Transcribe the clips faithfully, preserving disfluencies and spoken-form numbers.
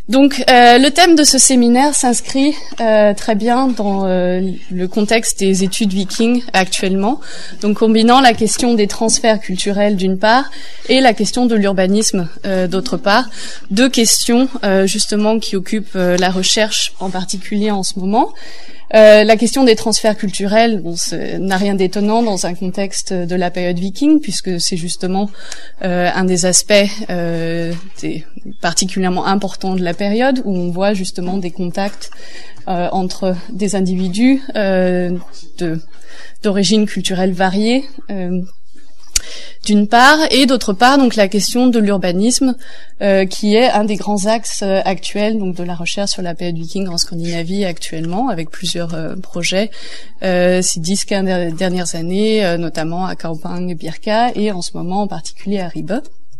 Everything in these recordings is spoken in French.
Donc, euh, le thème de ce séminaire s'inscrit euh, très bien dans euh, le contexte des études vikings actuellement, donc combinant la question des transferts culturels d'une part et la question de l'urbanisme euh, d'autre part, deux questions euh, justement qui occupent euh, la recherche en particulier en ce moment. Euh, la question des transferts culturels bon, n'a rien d'étonnant dans un contexte de la période viking, puisque c'est justement euh, un des aspects euh, des, particulièrement importants de la période, où on voit justement des contacts euh, entre des individus euh, de, d'origine culturelle variée, euh, d'une part, et d'autre part, donc la question de l'urbanisme, euh, qui est un des grands axes euh, actuels donc de la recherche sur la période viking en Scandinavie actuellement, avec plusieurs euh, projets euh, ces dix quinze dernières années, euh, notamment à Kaupang et Birka, et en ce moment en particulier à Ribe.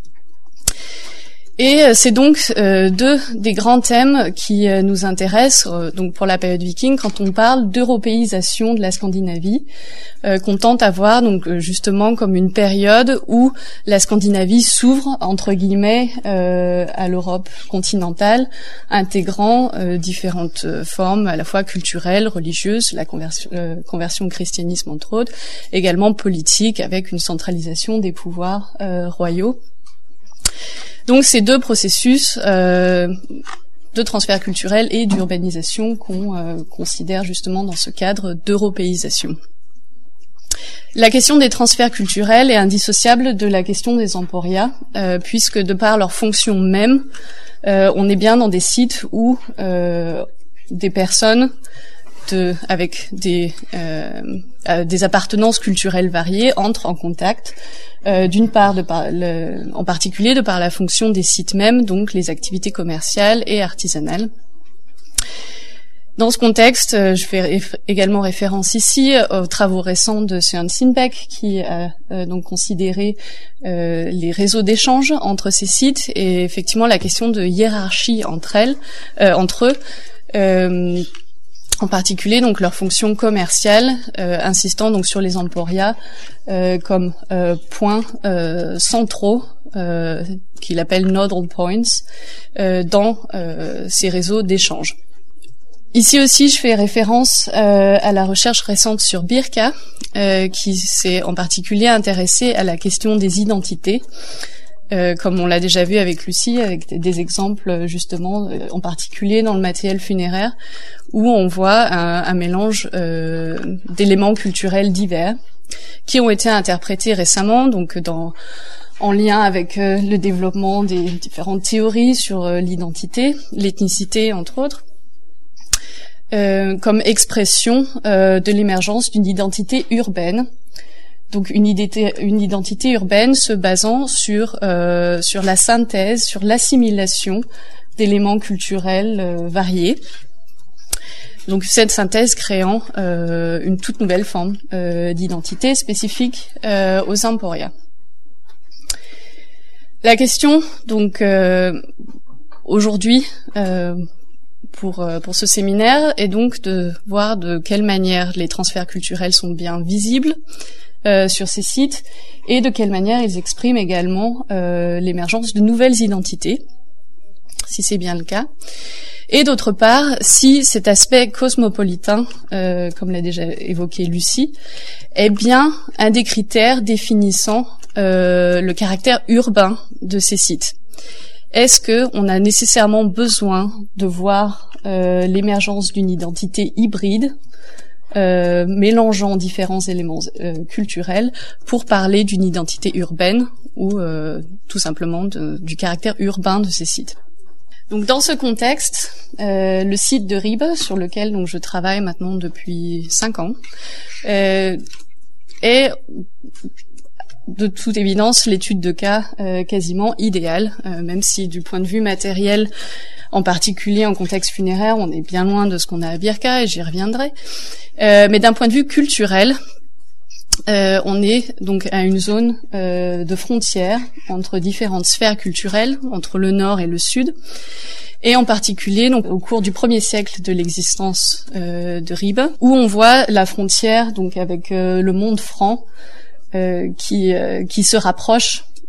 Et c'est donc euh, deux des grands thèmes qui euh, nous intéressent euh, donc pour la période viking quand on parle d'européisation de la Scandinavie, euh, qu'on tente à voir donc justement comme une période où la Scandinavie s'ouvre entre guillemets euh, à l'Europe continentale, intégrant euh, différentes formes à la fois culturelles, religieuses, la conversion, euh, conversion au christianisme entre autres, également politique avec une centralisation des pouvoirs euh, royaux. Donc ces deux processus euh, de transfert culturel et d'urbanisation qu'on euh, considère justement dans ce cadre d'européisation. La question des transferts culturels est indissociable de la question des emporias, euh, puisque de par leur fonction même, euh, on est bien dans des sites où euh, des personnes de, avec des, euh, euh, des appartenances culturelles variées entrent en contact, euh, d'une part de par le, en particulier de par la fonction des sites mêmes, donc les activités commerciales et artisanales. Dans ce contexte, euh, je fais réf- également référence ici aux travaux récents de Søren Sindbæk, qui a euh, donc considéré euh, les réseaux d'échange entre ces sites et effectivement la question de hiérarchie entre elles, euh, entre eux. Euh, en particulier donc leur fonction commerciale, euh, insistant donc sur les emporias euh, comme euh, points euh, centraux euh, qu'il appelle nodal points euh, dans euh, ces réseaux d'échange. Ici aussi, je fais référence euh, à la recherche récente sur Birka, euh, qui s'est en particulier intéressée à la question des identités. Euh, comme on l'a déjà vu avec Lucie, avec des, des exemples justement, euh, en particulier dans le matériel funéraire, où on voit un, un mélange euh, d'éléments culturels divers qui ont été interprétés récemment, donc dans, en lien avec euh, le développement des différentes théories sur euh, l'identité, l'ethnicité entre autres, euh, comme expression euh, de l'émergence d'une identité urbaine. Donc une identité, une identité urbaine se basant sur euh, sur la synthèse, sur l'assimilation d'éléments culturels euh, variés. Donc cette synthèse créant euh, une toute nouvelle forme euh, d'identité spécifique euh, aux emporias. La question donc euh, aujourd'hui euh, pour pour ce séminaire est donc de voir de quelle manière les transferts culturels sont bien visibles Euh, sur ces sites et de quelle manière ils expriment également euh, l'émergence de nouvelles identités, si c'est bien le cas. Et d'autre part, si cet aspect cosmopolitain, euh, comme l'a déjà évoqué Lucie, est bien un des critères définissant euh, le caractère urbain de ces sites. Est-ce que on a nécessairement besoin de voir euh, l'émergence d'une identité hybride, Euh, mélangeant différents éléments euh, culturels pour parler d'une identité urbaine ou euh, tout simplement de, du caractère urbain de ces sites. Donc dans ce contexte, euh, le site de Ribe, sur lequel donc je travaille maintenant depuis cinq ans, euh, est de toute évidence l'étude de cas euh, quasiment idéale, euh, même si du point de vue matériel, en particulier en contexte funéraire, on est bien loin de ce qu'on a à Birka, et j'y reviendrai. Euh, mais d'un point de vue culturel, euh, on est donc à une zone euh, de frontière entre différentes sphères culturelles, entre le nord et le sud, et en particulier donc au cours du premier siècle de l'existence euh, de Ribe, où on voit la frontière donc avec euh, le monde franc euh, qui euh, qui se rapproche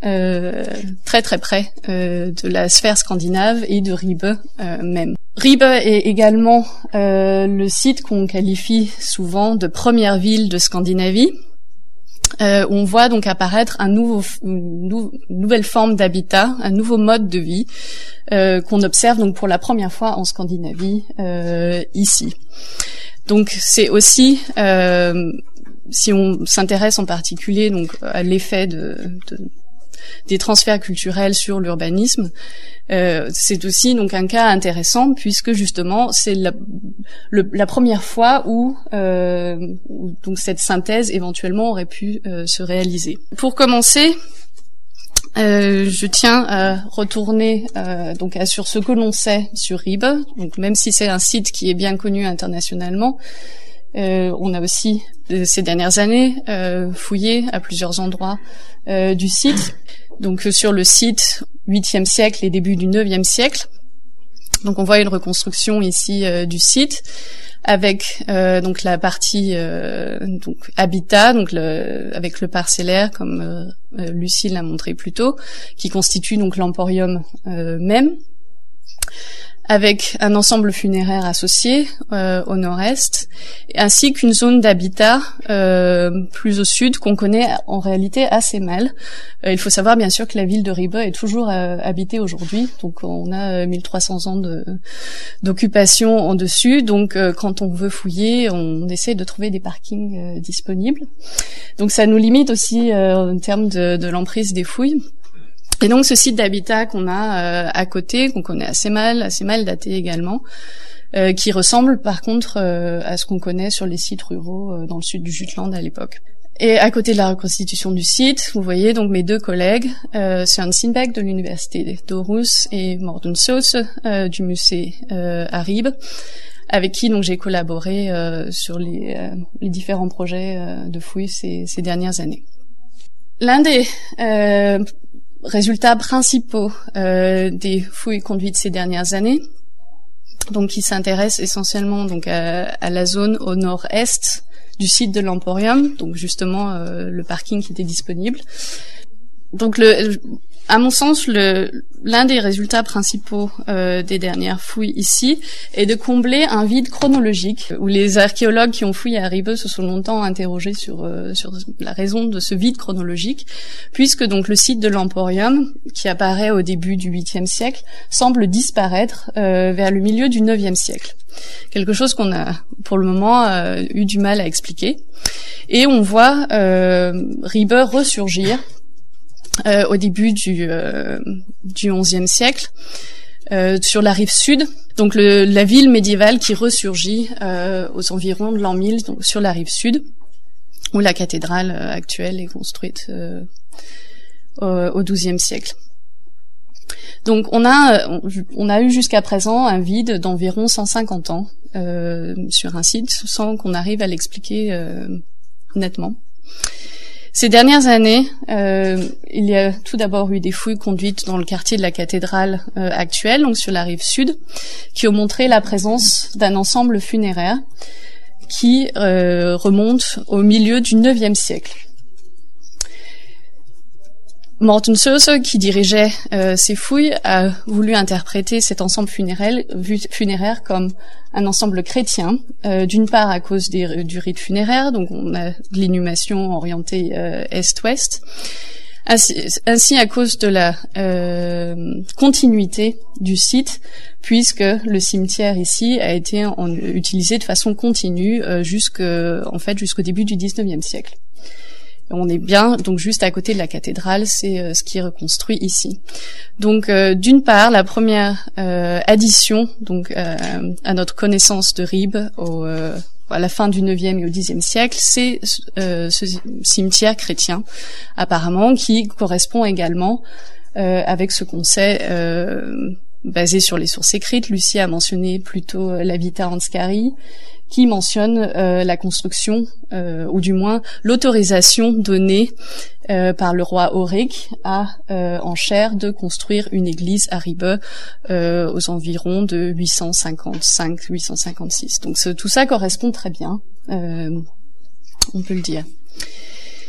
euh, très très près euh, de la sphère scandinave et de Ribe euh, même. Ribe est également euh, le site qu'on qualifie souvent de première ville de Scandinavie, euh, où on voit donc apparaître un nouveau, une, nou- une nouvelle forme d'habitat, un nouveau mode de vie euh, qu'on observe donc pour la première fois en Scandinavie euh, ici. Donc c'est aussi, euh, si on s'intéresse en particulier donc à l'effet de, de des transferts culturels sur l'urbanisme, euh, c'est aussi donc un cas intéressant puisque justement c'est la, le, la première fois où, euh, où donc cette synthèse éventuellement aurait pu euh, se réaliser. Pour commencer, euh, je tiens à retourner euh, donc à, sur ce que l'on sait sur Ribe. Donc même si c'est un site qui est bien connu internationalement, euh, on a aussi euh, ces dernières années euh, fouillé à plusieurs endroits euh, du site. Donc euh, sur le site huitième siècle et début du neuvième siècle. Donc on voit une reconstruction ici euh, du site avec euh, donc la partie euh, donc habitat, donc le, avec le parcellaire comme euh, Lucie l'a montré plus tôt, qui constitue donc l'emporium euh, même, avec un ensemble funéraire associé euh, au nord-est, ainsi qu'une zone d'habitat euh, plus au sud qu'on connaît en réalité assez mal. Euh, il faut savoir bien sûr que la ville de Ribe est toujours euh, habitée aujourd'hui, donc on a euh, mille trois cents ans de, d'occupation en dessus, donc euh, quand on veut fouiller, on essaie de trouver des parkings euh, disponibles. Donc ça nous limite aussi euh, en termes de, de l'emprise des fouilles. Et donc ce site d'habitat qu'on a euh, à côté, qu'on connaît assez mal, assez mal daté également, euh, qui ressemble par contre euh, à ce qu'on connaît sur les sites ruraux euh, dans le sud du Jutland à l'époque. Et à côté de la reconstitution du site, vous voyez donc mes deux collègues, euh, Søren Sindbæk de l'université d'Aarhus et Morten Søse euh, du musée euh, à Ribe, avec qui donc j'ai collaboré euh, sur les, euh, les différents projets euh, de fouilles ces, ces dernières années. L'un des euh, résultats principaux euh, des fouilles conduites ces dernières années, donc qui s'intéressent essentiellement donc à, à la zone au nord-est du site de l'Emporium, donc justement euh, le parking qui était disponible. Donc, le, à mon sens, le, l'un des résultats principaux euh, des dernières fouilles ici est de combler un vide chronologique où les archéologues qui ont fouillé à Ribe se sont longtemps interrogés sur euh, sur la raison de ce vide chronologique, puisque donc le site de l'Emporium, qui apparaît au début du huitième siècle, semble disparaître euh, vers le milieu du neuvième siècle. Quelque chose qu'on a pour le moment euh, eu du mal à expliquer. Et on voit euh, Ribe ressurgir Euh, au début du euh, du onzième siècle, euh, sur la rive sud, donc le, la ville médiévale qui ressurgit euh, aux environs de l'an mille, donc sur la rive sud, où la cathédrale euh, actuelle est construite euh, au, au douzième siècle. Donc on a on, on a eu jusqu'à présent un vide d'environ cent cinquante ans euh, sur un site, sans qu'on arrive à l'expliquer euh, nettement. Ces dernières années, euh, il y a tout d'abord eu des fouilles conduites dans le quartier de la cathédrale euh, actuelle, donc sur la rive sud, qui ont montré la présence d'un ensemble funéraire qui euh, remonte au milieu du neuvième siècle. Morten Søse, qui dirigeait euh, ces fouilles, a voulu interpréter cet ensemble funéraire, funéraire comme un ensemble chrétien, euh, d'une part à cause des, du rite funéraire, donc on a de l'inhumation orientée euh, est-ouest, ainsi, ainsi à cause de la euh, continuité du site, puisque le cimetière ici a été en, utilisé de façon continue euh, jusque, en fait, jusqu'au début du dix-neuvième siècle. On est bien donc juste à côté de la cathédrale, c'est euh, ce qui est reconstruit ici. Donc euh, d'une part, la première euh, addition donc euh, à notre connaissance de Ribe au, euh, à la fin du neuvième et au dixième siècle, c'est euh, ce cimetière chrétien apparemment qui correspond également euh, avec ce qu'on sait euh, basé sur les sources écrites. Lucie a mentionné plutôt euh, l'habitat Anscari, qui mentionne euh, la construction, euh, ou du moins l'autorisation donnée euh, par le roi Auric à euh, Ancher de construire une église à Ribe euh, aux environs de huit cent cinquante-cinq huit cent cinquante-six. Donc ce, tout ça correspond très bien, euh, on peut le dire.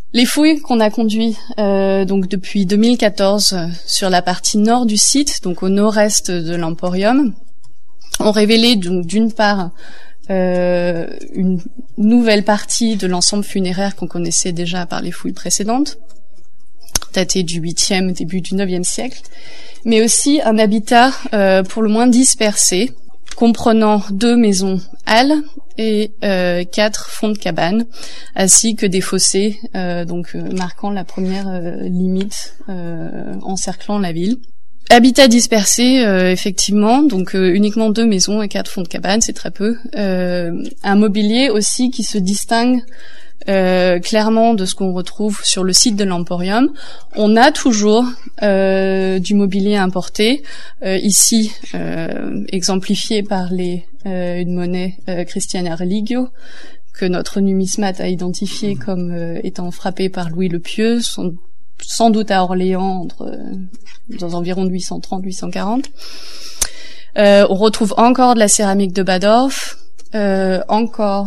Les fouilles qu'on a conduites euh, donc depuis deux mille quatorze euh, sur la partie nord du site, donc au nord-est de l'Emporium, ont révélé donc d'une part euh, une nouvelle partie de l'ensemble funéraire qu'on connaissait déjà par les fouilles précédentes, datées du huitième, début du neuvième siècle, mais aussi un habitat euh, pour le moins dispersé, comprenant deux maisons halles et euh, quatre fonds de cabanes, ainsi que des fossés, euh, donc euh, marquant la première euh, limite euh, encerclant la ville. Habitat dispersé, euh, effectivement, donc euh, uniquement deux maisons et quatre fonds de cabanes, c'est très peu. Euh, un mobilier aussi qui se distingue Euh, clairement de ce qu'on retrouve sur le site de l'Emporium. On a toujours euh, du mobilier importé, euh, ici euh, exemplifié par les, euh, une monnaie euh, Christiana Religio, que notre numismate a identifié comme euh, étant frappée par Louis le Pieux, sans, sans doute à Orléans, entre, euh, dans environ huit cent trente à huit cent quarante. Euh, on retrouve encore de la céramique de Badorf, euh, encore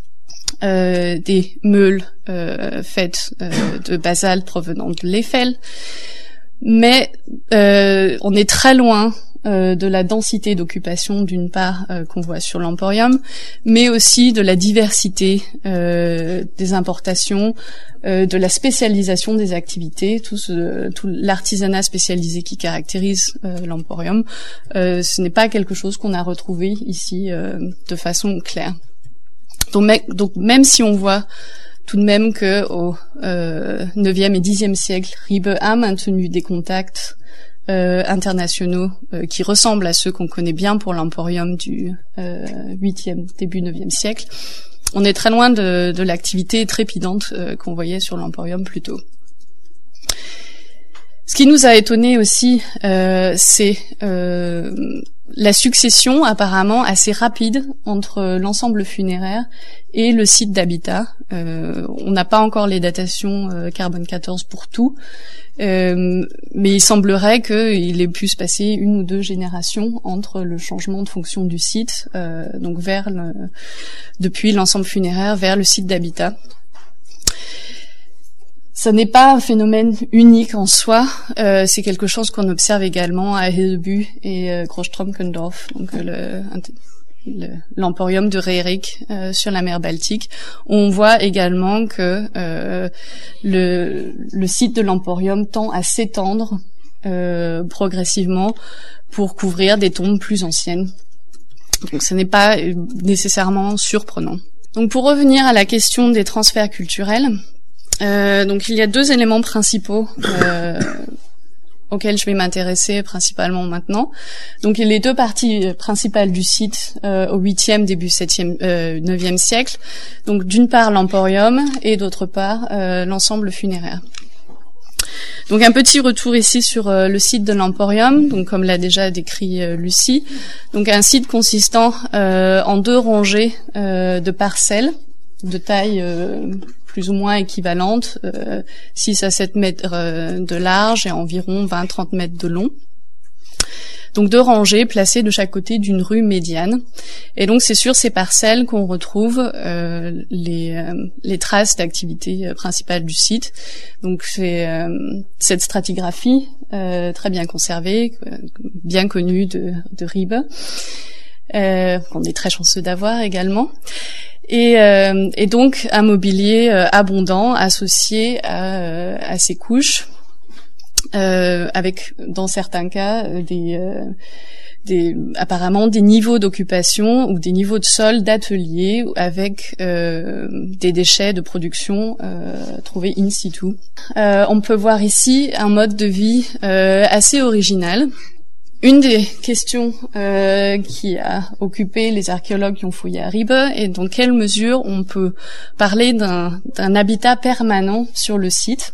Euh, des meules euh, faites euh, de basalte provenant de l'Eiffel, mais euh, on est très loin euh, de la densité d'occupation d'une part euh, qu'on voit sur l'Emporium, mais aussi de la diversité euh, des importations, euh, de la spécialisation des activités, tout, ce, tout l'artisanat spécialisé qui caractérise euh, l'Emporium. Euh, ce n'est pas quelque chose qu'on a retrouvé ici euh, de façon claire. Donc, donc même si on voit tout de même que au euh, neuvième et dixième siècle, Ribe a maintenu des contacts euh, internationaux euh, qui ressemblent à ceux qu'on connaît bien pour l'Emporium du euh, huitième, début neuvième siècle, on est très loin de, de l'activité trépidante euh, qu'on voyait sur l'Emporium plus tôt. Ce qui nous a étonné aussi, euh, c'est euh, la succession apparemment assez rapide entre l'ensemble funéraire et le site d'habitat. Euh, on n'a pas encore les datations euh, carbone quatorze pour tout, euh, mais il semblerait qu'il ait pu se passer une ou deux générations entre le changement de fonction du site, euh, donc vers le, depuis l'ensemble funéraire vers le site d'habitat. Ça n'est pas un phénomène unique en soi, euh, c'est quelque chose qu'on observe également à Hedeby et euh, Großtromkendorf, donc euh, le, l'Emporium de Reerik euh, sur la mer Baltique. On voit également que euh, le, le site de l'Emporium tend à s'étendre euh, progressivement pour couvrir des tombes plus anciennes. Donc ce n'est pas nécessairement surprenant. Donc pour revenir à la question des transferts culturels, Euh, donc il y a deux éléments principaux euh, auxquels je vais m'intéresser principalement maintenant. Donc les deux parties principales du site euh, au huitième, début septième, euh, neuvième siècle. Donc d'une part l'Emporium et d'autre part euh, l'ensemble funéraire. Donc un petit retour ici sur euh, le site de l'Emporium, donc comme l'a déjà décrit euh, Lucie. Donc un site consistant euh, en deux rangées euh, de parcelles de taille euh, plus ou moins équivalente, euh, six à sept mètres euh, de large et environ vingt à trente mètres de long. Donc deux rangées placées de chaque côté d'une rue médiane. Et donc c'est sur ces parcelles qu'on retrouve euh, les, euh, les traces d'activité euh, principale du site. Donc c'est euh, cette stratigraphie euh, très bien conservée, euh, bien connue de, de Ribe, euh, qu'on est très chanceux d'avoir également. Et, euh, et donc un mobilier euh, abondant associé à, euh, à ces couches, euh, avec dans certains cas des, euh, des apparemment des niveaux d'occupation ou des niveaux de sol d'atelier avec euh, des déchets de production euh, trouvés in situ. Euh, on peut voir ici un mode de vie euh, assez original. Une des questions euh, qui a occupé les archéologues qui ont fouillé à Ribe est dans quelle mesure on peut parler d'un, d'un habitat permanent sur le site.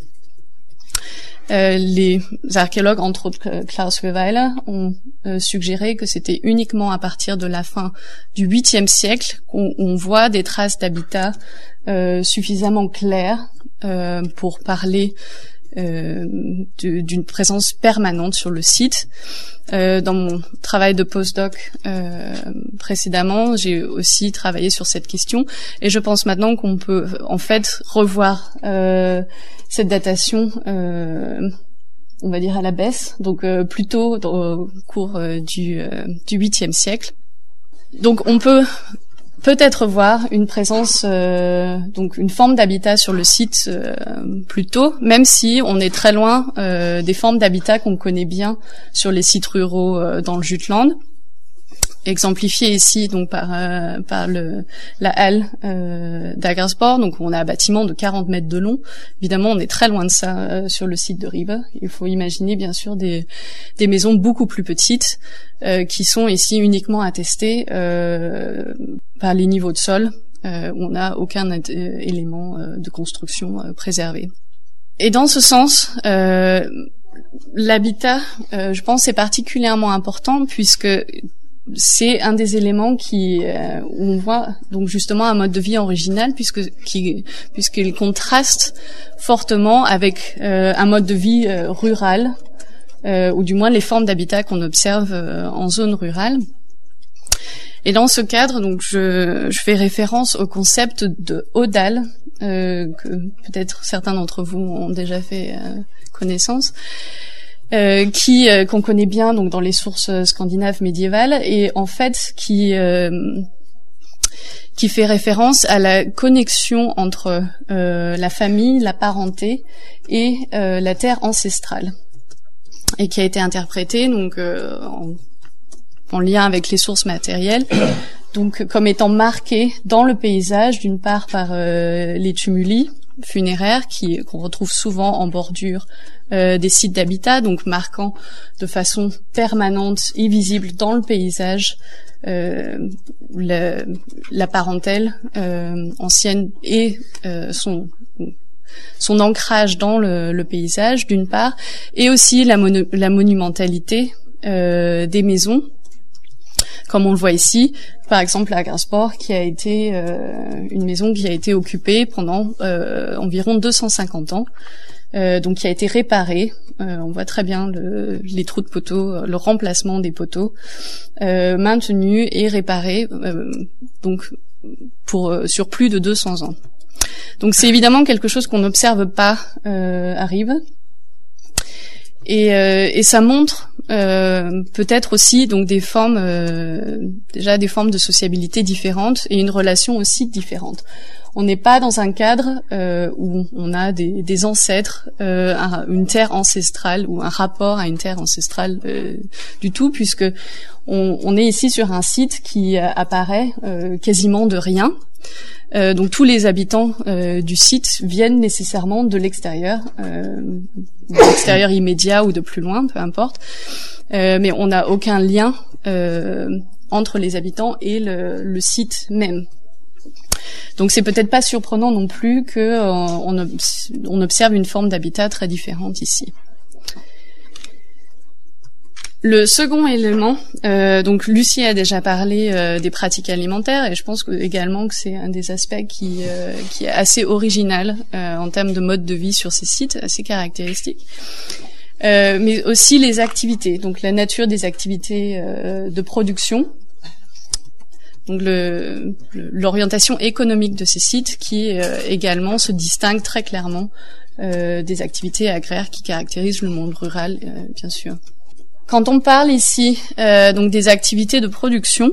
Euh, les archéologues, entre autres Klaus Weweiler, ont euh, suggéré que c'était uniquement à partir de la fin du huitième siècle qu'on on voit des traces d'habitat euh, suffisamment claires euh, pour parler euh, d'une présence permanente sur le site. Euh, dans mon travail de postdoc euh, précédemment, j'ai aussi travaillé sur cette question et je pense maintenant qu'on peut en fait revoir euh, cette datation, euh, on va dire à la baisse, donc euh, plutôt au cours euh, du euh, du huitième siècle. Donc on peut peut-être voir une présence, euh, donc une forme d'habitat sur le site euh, plus tôt, même si on est très loin euh, des formes d'habitat qu'on connaît bien sur les sites ruraux euh, dans le Jutland. Exemplifié ici donc par euh, par le la halle euh, d'Agersborg, donc on a un bâtiment de quarante mètres de long. Évidemment, on est très loin de ça euh, sur le site de Ribe. Il faut imaginer bien sûr des des maisons beaucoup plus petites euh, qui sont ici uniquement attestées euh, par les niveaux de sol euh, où on n'a aucun euh, élément euh, de construction euh, préservé. Et dans ce sens, euh, l'habitat, euh, je pense, est particulièrement important puisque c'est un des éléments qui euh, où on voit donc justement un mode de vie original puisque qui puisqu'il contraste fortement avec euh, un mode de vie euh, rural euh, ou du moins les formes d'habitat qu'on observe euh, en zone rurale. Et dans ce cadre, donc je, je fais référence au concept de Odal euh, que peut-être certains d'entre vous ont déjà fait euh, connaissance. Euh, qui euh, qu'on connaît bien donc dans les sources scandinaves médiévales et en fait qui euh, qui fait référence à la connexion entre euh, la famille, la parenté et euh, la terre ancestrale et qui a été interprétée donc euh, en, en lien avec les sources matérielles donc comme étant marquée dans le paysage d'une part par euh, les tumuli funéraires qui qu'on retrouve souvent en bordure euh, des sites d'habitat, donc marquant de façon permanente et visible dans le paysage euh, le, la parentèle euh, ancienne et euh, son son ancrage dans le, le paysage d'une part, et aussi la, mono, la monumentalité euh, des maisons. Comme on le voit ici, par exemple à Agersborg, qui a été euh, une maison qui a été occupée pendant euh, environ deux cent cinquante ans, euh, donc qui a été réparée. Euh, on voit très bien le, les trous de poteaux, le remplacement des poteaux, euh, maintenu et réparé, euh, donc pour euh, sur plus de deux cents ans. Donc c'est évidemment quelque chose qu'on n'observe pas euh, à Ribe. Et, euh, et ça montre euh, peut-être aussi donc des formes euh, déjà des formes de sociabilité différentes et une relation aussi différente. On n'est pas dans un cadre euh, où on a des, des ancêtres, euh, un, une terre ancestrale ou un rapport à une terre ancestrale euh, du tout, puisque on, on est ici sur un site qui apparaît euh, quasiment de rien. Euh, donc tous les habitants euh, du site viennent nécessairement de l'extérieur, euh, de l'extérieur immédiat ou de plus loin, peu importe. Euh, mais on n'a aucun lien euh, entre les habitants et le, le site même. Donc c'est peut-être pas surprenant non plus que euh, on, on observe une forme d'habitat très différente ici. Le second élément, euh, donc Lucie a déjà parlé euh, des pratiques alimentaires et je pense que, également que c'est un des aspects qui, euh, qui est assez original euh, en termes de mode de vie sur ces sites, assez caractéristique. Euh, mais aussi les activités, donc la nature des activités euh, de production, donc le, le, l'orientation économique de ces sites qui euh, également se distingue très clairement euh, des activités agraires qui caractérisent le monde rural, euh, bien sûr. Quand on parle ici euh, donc des activités de production,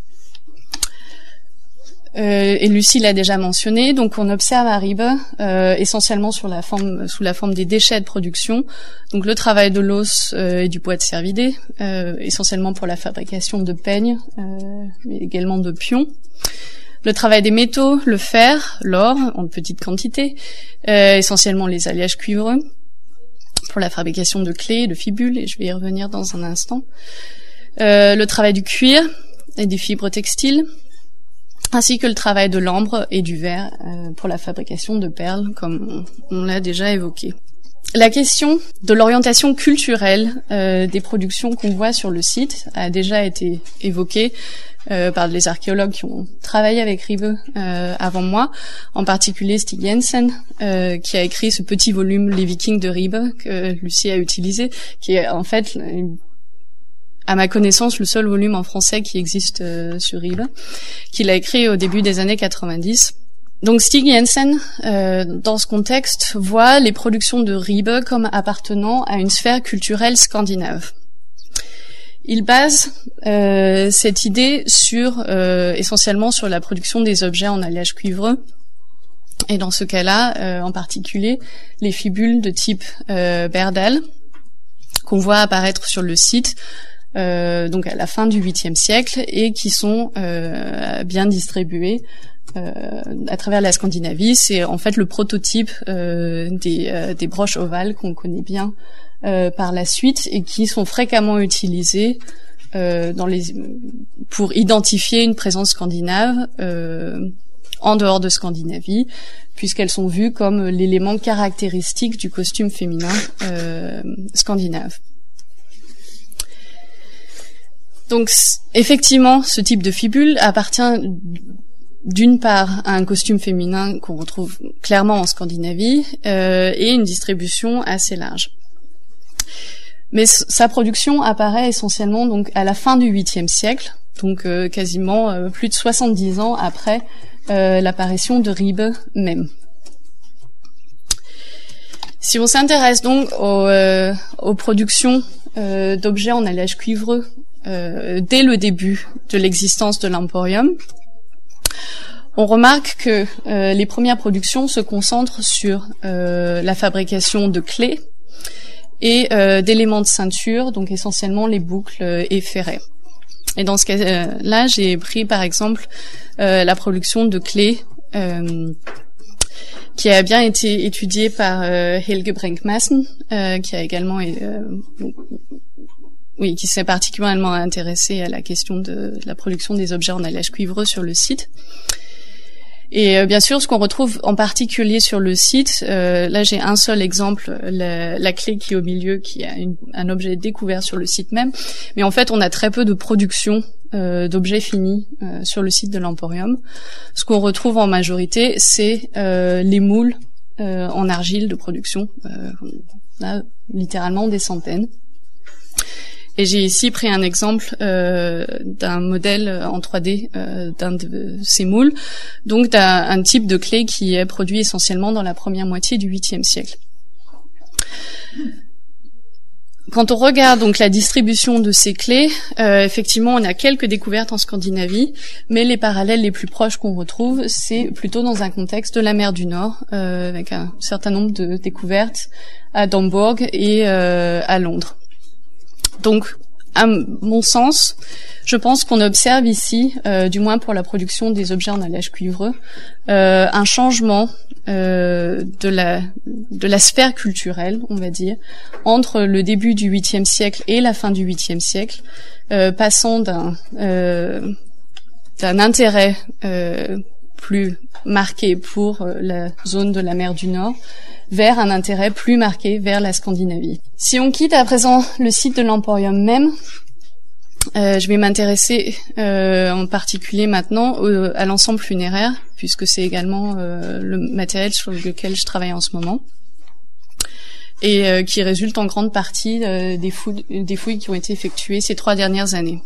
euh, et Lucie l'a déjà mentionné, donc on observe à Ribe euh, essentiellement sur la forme, sous la forme des déchets de production, donc le travail de l'os euh, et du bois de cervidé, euh, essentiellement pour la fabrication de peignes, euh, mais également de pions. Le travail des métaux, le fer, l'or en petite quantité, euh, essentiellement les alliages cuivreux, pour la fabrication de clés, de fibules, et je vais y revenir dans un instant. Euh, le travail du cuir et des fibres textiles, ainsi que le travail de l'ambre et du verre euh, pour la fabrication de perles, comme on, on l'a déjà évoqué. La question de l'orientation culturelle euh, des productions qu'on voit sur le site a déjà été évoquée euh, par les archéologues qui ont travaillé avec Ribe euh, avant moi, en particulier Stig Jensen, euh, qui a écrit ce petit volume Les Vikings de Ribe que Lucie a utilisé, qui est en fait, à ma connaissance, le seul volume en français qui existe euh, sur Ribe, qu'il a écrit au début des années quatre-vingt-dix. Donc Stig Jensen, euh, dans ce contexte, voit les productions de Ribe comme appartenant à une sphère culturelle scandinave. Il base euh, cette idée sur euh, essentiellement sur la production des objets en alliage cuivreux, et dans ce cas-là, euh, en particulier, les fibules de type euh, Berdal, qu'on voit apparaître sur le site, euh, donc à la fin du huitième siècle, et qui sont euh, bien distribuées Euh, à travers la Scandinavie. C'est en fait le prototype euh, des, euh, des broches ovales qu'on connaît bien euh, par la suite et qui sont fréquemment utilisées euh, dans les, pour identifier une présence scandinave euh, en dehors de Scandinavie, puisqu'elles sont vues comme l'élément caractéristique du costume féminin euh, scandinave. Donc effectivement, ce type de fibule appartient d'une part à un costume féminin qu'on retrouve clairement en Scandinavie euh, et une distribution assez large. Mais sa production apparaît essentiellement donc à la fin du huitième siècle, donc euh, quasiment euh, plus de soixante-dix ans après euh, l'apparition de Ribe même. Si on s'intéresse donc aux, euh, aux productions euh, d'objets en alliage cuivreux euh, dès le début de l'existence de l'Emporium, on remarque que euh, les premières productions se concentrent sur euh, la fabrication de clés et euh, d'éléments de ceinture, donc essentiellement les boucles euh, et ferrets. Et dans ce cas-là, j'ai pris par exemple euh, la production de clés euh, qui a bien été étudiée par euh, Helge Brenkmassen, euh, qui a également euh, oui, qui s'est particulièrement intéressé à la question de la production des objets en alliage cuivreux sur le site. Et euh, bien sûr, ce qu'on retrouve en particulier sur le site, euh, là j'ai un seul exemple, la, la clé qui est au milieu, qui a une, un objet découvert sur le site même, mais en fait on a très peu de production euh, d'objets finis euh, sur le site de l'Emporium. Ce qu'on retrouve en majorité, c'est euh, les moules euh, en argile de production, euh, on a littéralement des centaines. Et j'ai ici pris un exemple euh, d'un modèle en trois D euh, d'un de ces moules, donc d'un un type de clé qui est produit essentiellement dans la première moitié du huitième siècle. Quand on regarde donc la distribution de ces clés, euh, effectivement, on a quelques découvertes en Scandinavie, mais les parallèles les plus proches qu'on retrouve, c'est plutôt dans un contexte de la mer du Nord, euh, avec un certain nombre de découvertes à Domburg et euh, à Londres. Donc, à mon sens, je pense qu'on observe ici, euh, du moins pour la production des objets en alliage cuivreux, euh, un changement euh, de la de la sphère culturelle, on va dire, entre le début du huitième siècle et la fin du huitième siècle, euh, passant d'un euh, d'un intérêt euh, plus marqué pour euh, la zone de la mer du Nord, vers un intérêt plus marqué vers la Scandinavie. Si on quitte à présent le site de l'Emporium même, euh, je vais m'intéresser euh, en particulier maintenant au, à l'ensemble funéraire, puisque c'est également euh, le matériel sur lequel je travaille en ce moment, et euh, qui résulte en grande partie euh, des, fouilles, des fouilles qui ont été effectuées ces trois dernières années.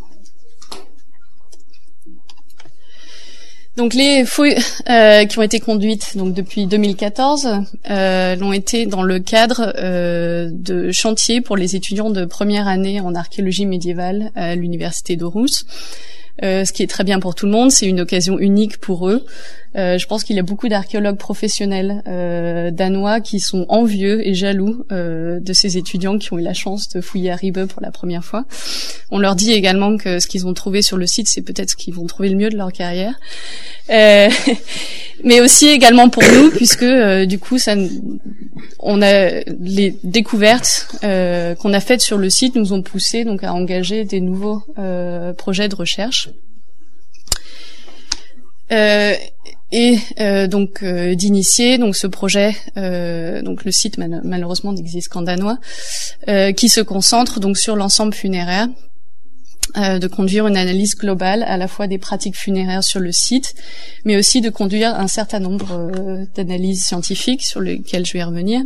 Donc les fouilles euh, qui ont été conduites donc depuis deux mille quatorze euh, l'ont été dans le cadre euh, de chantiers pour les étudiants de première année en archéologie médiévale à l'université d'Aarhus. Euh, ce qui est très bien pour tout le monde, c'est une occasion unique pour eux. Euh, je pense qu'il y a beaucoup d'archéologues professionnels euh, danois qui sont envieux et jaloux euh, de ces étudiants qui ont eu la chance de fouiller à Ribe pour la première fois. On leur dit également que ce qu'ils ont trouvé sur le site, c'est peut-être ce qu'ils vont trouver le mieux de leur carrière. Euh, mais aussi également pour nous, puisque euh, du coup, ça, on a les découvertes euh, qu'on a faites sur le site nous ont poussé donc à engager des nouveaux euh, projets de recherche. Euh, et euh, donc euh, d'initier donc ce projet, euh, donc le site mal- malheureusement n'existe qu'en danois, euh, qui se concentre donc sur l'ensemble funéraire, euh, de conduire une analyse globale à la fois des pratiques funéraires sur le site, mais aussi de conduire un certain nombre euh, d'analyses scientifiques sur lesquelles je vais revenir.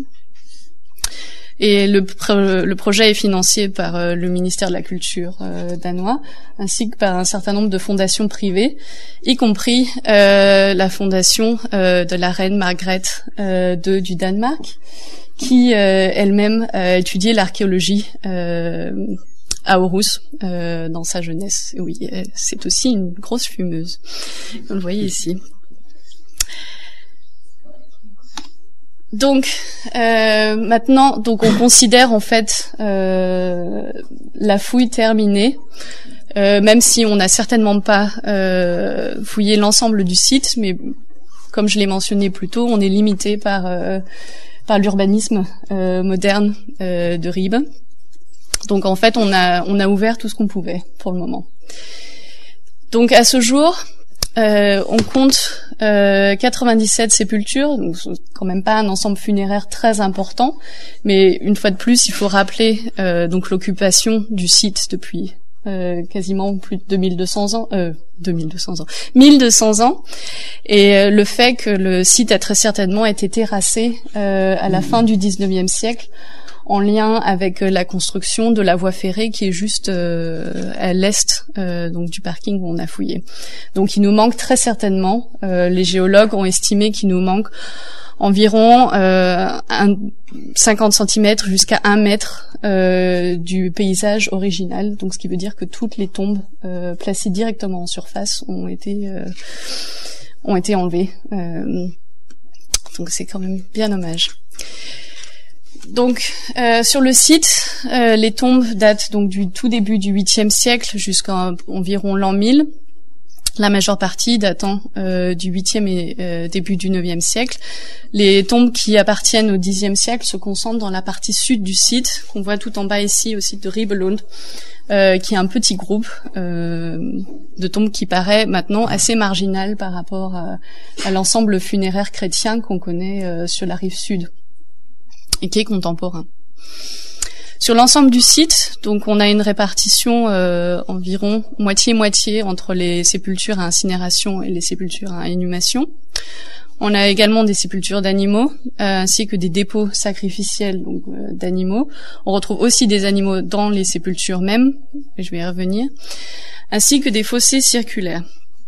Et le, pro- le projet est financé par euh, le ministère de la Culture euh, danois, ainsi que par un certain nombre de fondations privées, y compris euh, la fondation euh, de la reine Margrethe euh, deux du Danemark, qui euh, elle-même a étudié l'archéologie euh, à Aarhus euh, dans sa jeunesse. Et oui, c'est aussi une grosse fumeuse, vous le voyez ici. Donc euh, maintenant, donc on considère en fait euh, la fouille terminée, euh, même si on n'a certainement pas euh, fouillé l'ensemble du site, mais comme je l'ai mentionné plus tôt, on est limité par euh, par l'urbanisme euh, moderne euh, de Ribe. Donc en fait, on a on a ouvert tout ce qu'on pouvait pour le moment. Donc à ce jour, Euh, on compte euh, quatre-vingt-dix-sept sépultures, donc c'est quand même pas un ensemble funéraire très important, mais une fois de plus, il faut rappeler euh, donc l'occupation du site depuis euh, quasiment plus de deux mille deux cents ans, euh, deux mille deux cents ans, mille deux cents ans, et euh, le fait que le site a très certainement été terrassé euh, à la fin du dix-neuvième siècle, en lien avec la construction de la voie ferrée qui est juste euh, à l'est euh, donc du parking où on a fouillé. Donc il nous manque très certainement, euh, les géologues ont estimé qu'il nous manque environ euh, un, cinquante centimètres jusqu'à un mètre euh, du paysage original, donc ce qui veut dire que toutes les tombes euh, placées directement en surface ont été euh, ont été enlevées. Euh, donc c'est quand même bien dommage. Donc euh, sur le site, euh, les tombes datent donc du tout début du huitième siècle jusqu'à environ l'an mille. La majeure partie datant euh, du huitième et euh, début du neuvième siècle. Les tombes qui appartiennent au dixième siècle se concentrent dans la partie sud du site, qu'on voit tout en bas ici au site de Ribelund, euh, qui est un petit groupe euh, de tombes qui paraît maintenant assez marginal par rapport à, à l'ensemble funéraire chrétien qu'on connaît euh, sur la rive sud et qui est contemporain. Sur l'ensemble du site, donc on a une répartition euh, environ moitié-moitié entre les sépultures à incinération et les sépultures à inhumation. On a également des sépultures d'animaux, euh, ainsi que des dépôts sacrificiels donc euh, d'animaux. On retrouve aussi des animaux dans les sépultures mêmes, et je vais y revenir, ainsi que des fossés circulaires.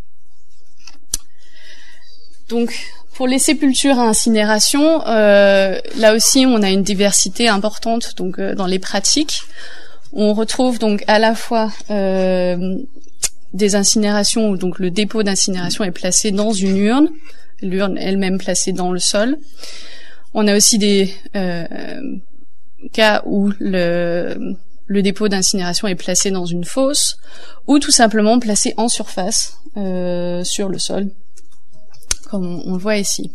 Donc, pour les sépultures à incinération, euh, là aussi on a une diversité importante donc euh, dans les pratiques. On retrouve donc à la fois euh, des incinérations où donc le dépôt d'incinération est placé dans une urne, l'urne elle-même placée dans le sol. On a aussi des euh, cas où le, le dépôt d'incinération est placé dans une fosse ou tout simplement placé en surface euh, sur le sol, comme on, on le voit ici.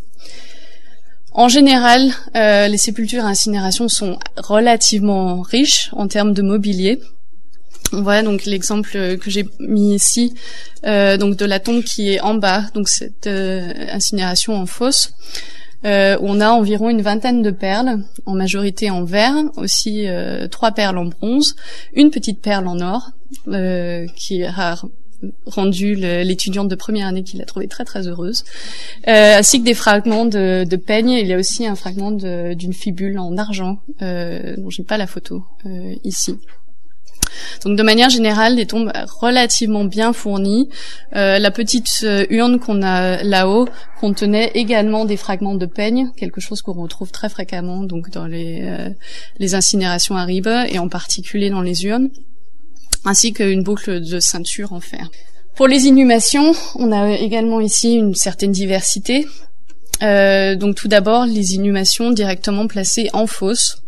En général, euh, les sépultures à incinération sont relativement riches en termes de mobilier. On voit donc l'exemple que j'ai mis ici, euh, donc de la tombe qui est en bas, donc cette euh, incinération en fosse, euh, où on a environ une vingtaine de perles, en majorité en verre, aussi euh, trois perles en bronze, une petite perle en or, euh, qui est rare. Rendu l'étudiante de première année qui l'a trouvée très très heureuse, euh, ainsi que des fragments de, de peigne. Il y a aussi un fragment d'une fibule en argent, euh, dont j'ai pas la photo euh, ici. Donc de manière générale, des tombes relativement bien fournies. Euh, la petite urne qu'on a là-haut contenait également des fragments de peigne, quelque chose qu'on retrouve très fréquemment donc dans les, euh, les incinérations à Ribe et en particulier dans les urnes, ainsi qu'une boucle de ceinture en fer. Pour les inhumations, on a également ici une certaine diversité. Euh, donc tout d'abord, les inhumations directement placées en fosse,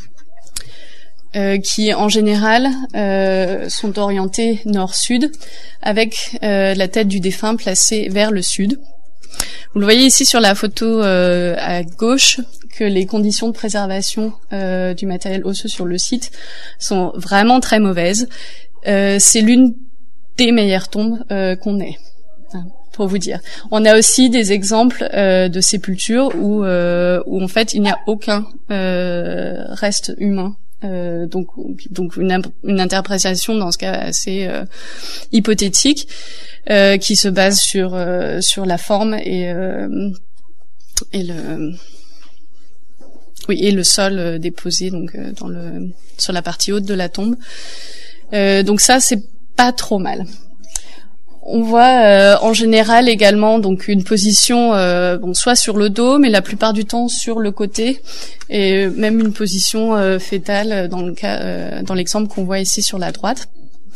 euh, qui en général euh, sont orientées nord-sud, avec euh, la tête du défunt placée vers le sud. Vous le voyez ici sur la photo euh, à gauche, que les conditions de préservation euh, du matériel osseux sur le site sont vraiment très mauvaises. Euh, c'est l'une des meilleures tombes euh, qu'on ait. pour vous dire. On a aussi des exemples euh, de sépultures où, euh, où en fait il n'y a aucun euh, reste humain. Euh, donc, donc une, une interprétation dans ce cas assez euh, hypothétique euh, qui se base sur euh, sur la forme et euh, et le oui et le sol euh, déposé donc euh, dans le sur la partie haute de la tombe. Euh, donc ça c'est pas trop mal. On voit euh, en général également donc une position euh, bon, soit sur le dos, mais la plupart du temps sur le côté, et même une position euh, fétale dans le cas euh, dans l'exemple qu'on voit ici sur la droite.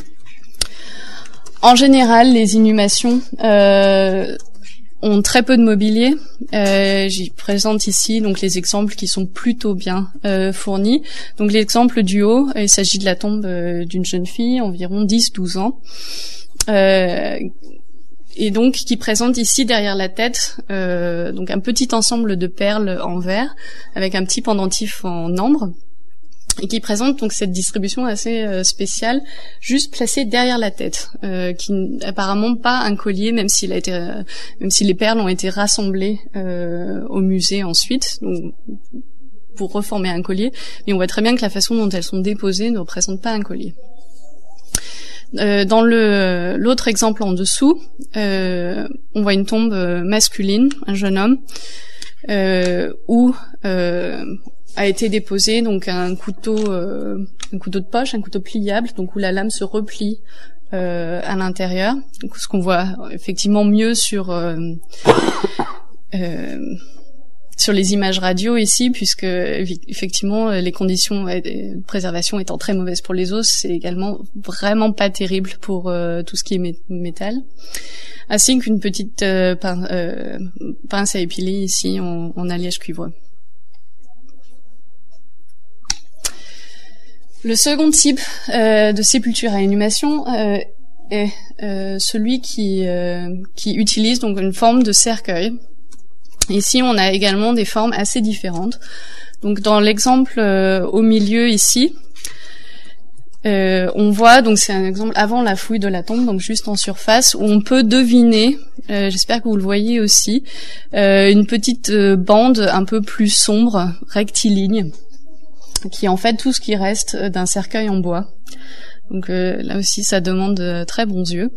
En général, les inhumations euh, ont très peu de mobilier. Euh, j'y présente ici donc les exemples qui sont plutôt bien euh, fournis. Donc l'exemple du haut, il s'agit de la tombe euh, d'une jeune fille, environ dix douze ans. Euh, et donc qui présente ici derrière la tête euh, donc un petit ensemble de perles en verre avec un petit pendentif en ambre et qui présente donc cette distribution assez euh, spéciale juste placée derrière la tête euh, qui n'est apparemment pas un collier même s'il a été euh, même si les perles ont été rassemblées euh, au musée ensuite donc, pour reformer un collier, mais on voit très bien que la façon dont elles sont déposées ne représente pas un collier. Euh, dans le l'autre exemple en dessous, euh, on voit une tombe masculine, un jeune homme, euh, où euh, a été déposé donc un couteau, euh, un couteau de poche, un couteau pliable, donc où la lame se replie euh, à l'intérieur. Donc, ce qu'on voit effectivement mieux sur euh, euh, sur les images radio ici, puisque effectivement les conditions de préservation étant très mauvaises pour les os, c'est également vraiment pas terrible pour euh, tout ce qui est mé- métal. Ainsi qu'une petite euh, pin- euh, pince à épiler ici en, en alliage cuivreux. Le second type euh, de sépulture à inhumation euh, est euh, celui qui euh, qui utilise donc une forme de cercueil. Ici, on a également des formes assez différentes. Donc, dans l'exemple euh, au milieu ici, euh, on voit, donc c'est un exemple avant la fouille de la tombe, donc juste en surface, où on peut deviner, euh, j'espère que vous le voyez aussi, euh, une petite euh, bande un peu plus sombre, rectiligne, qui est en fait tout ce qui reste d'un cercueil en bois. Donc euh, là aussi, ça demande de très bons yeux.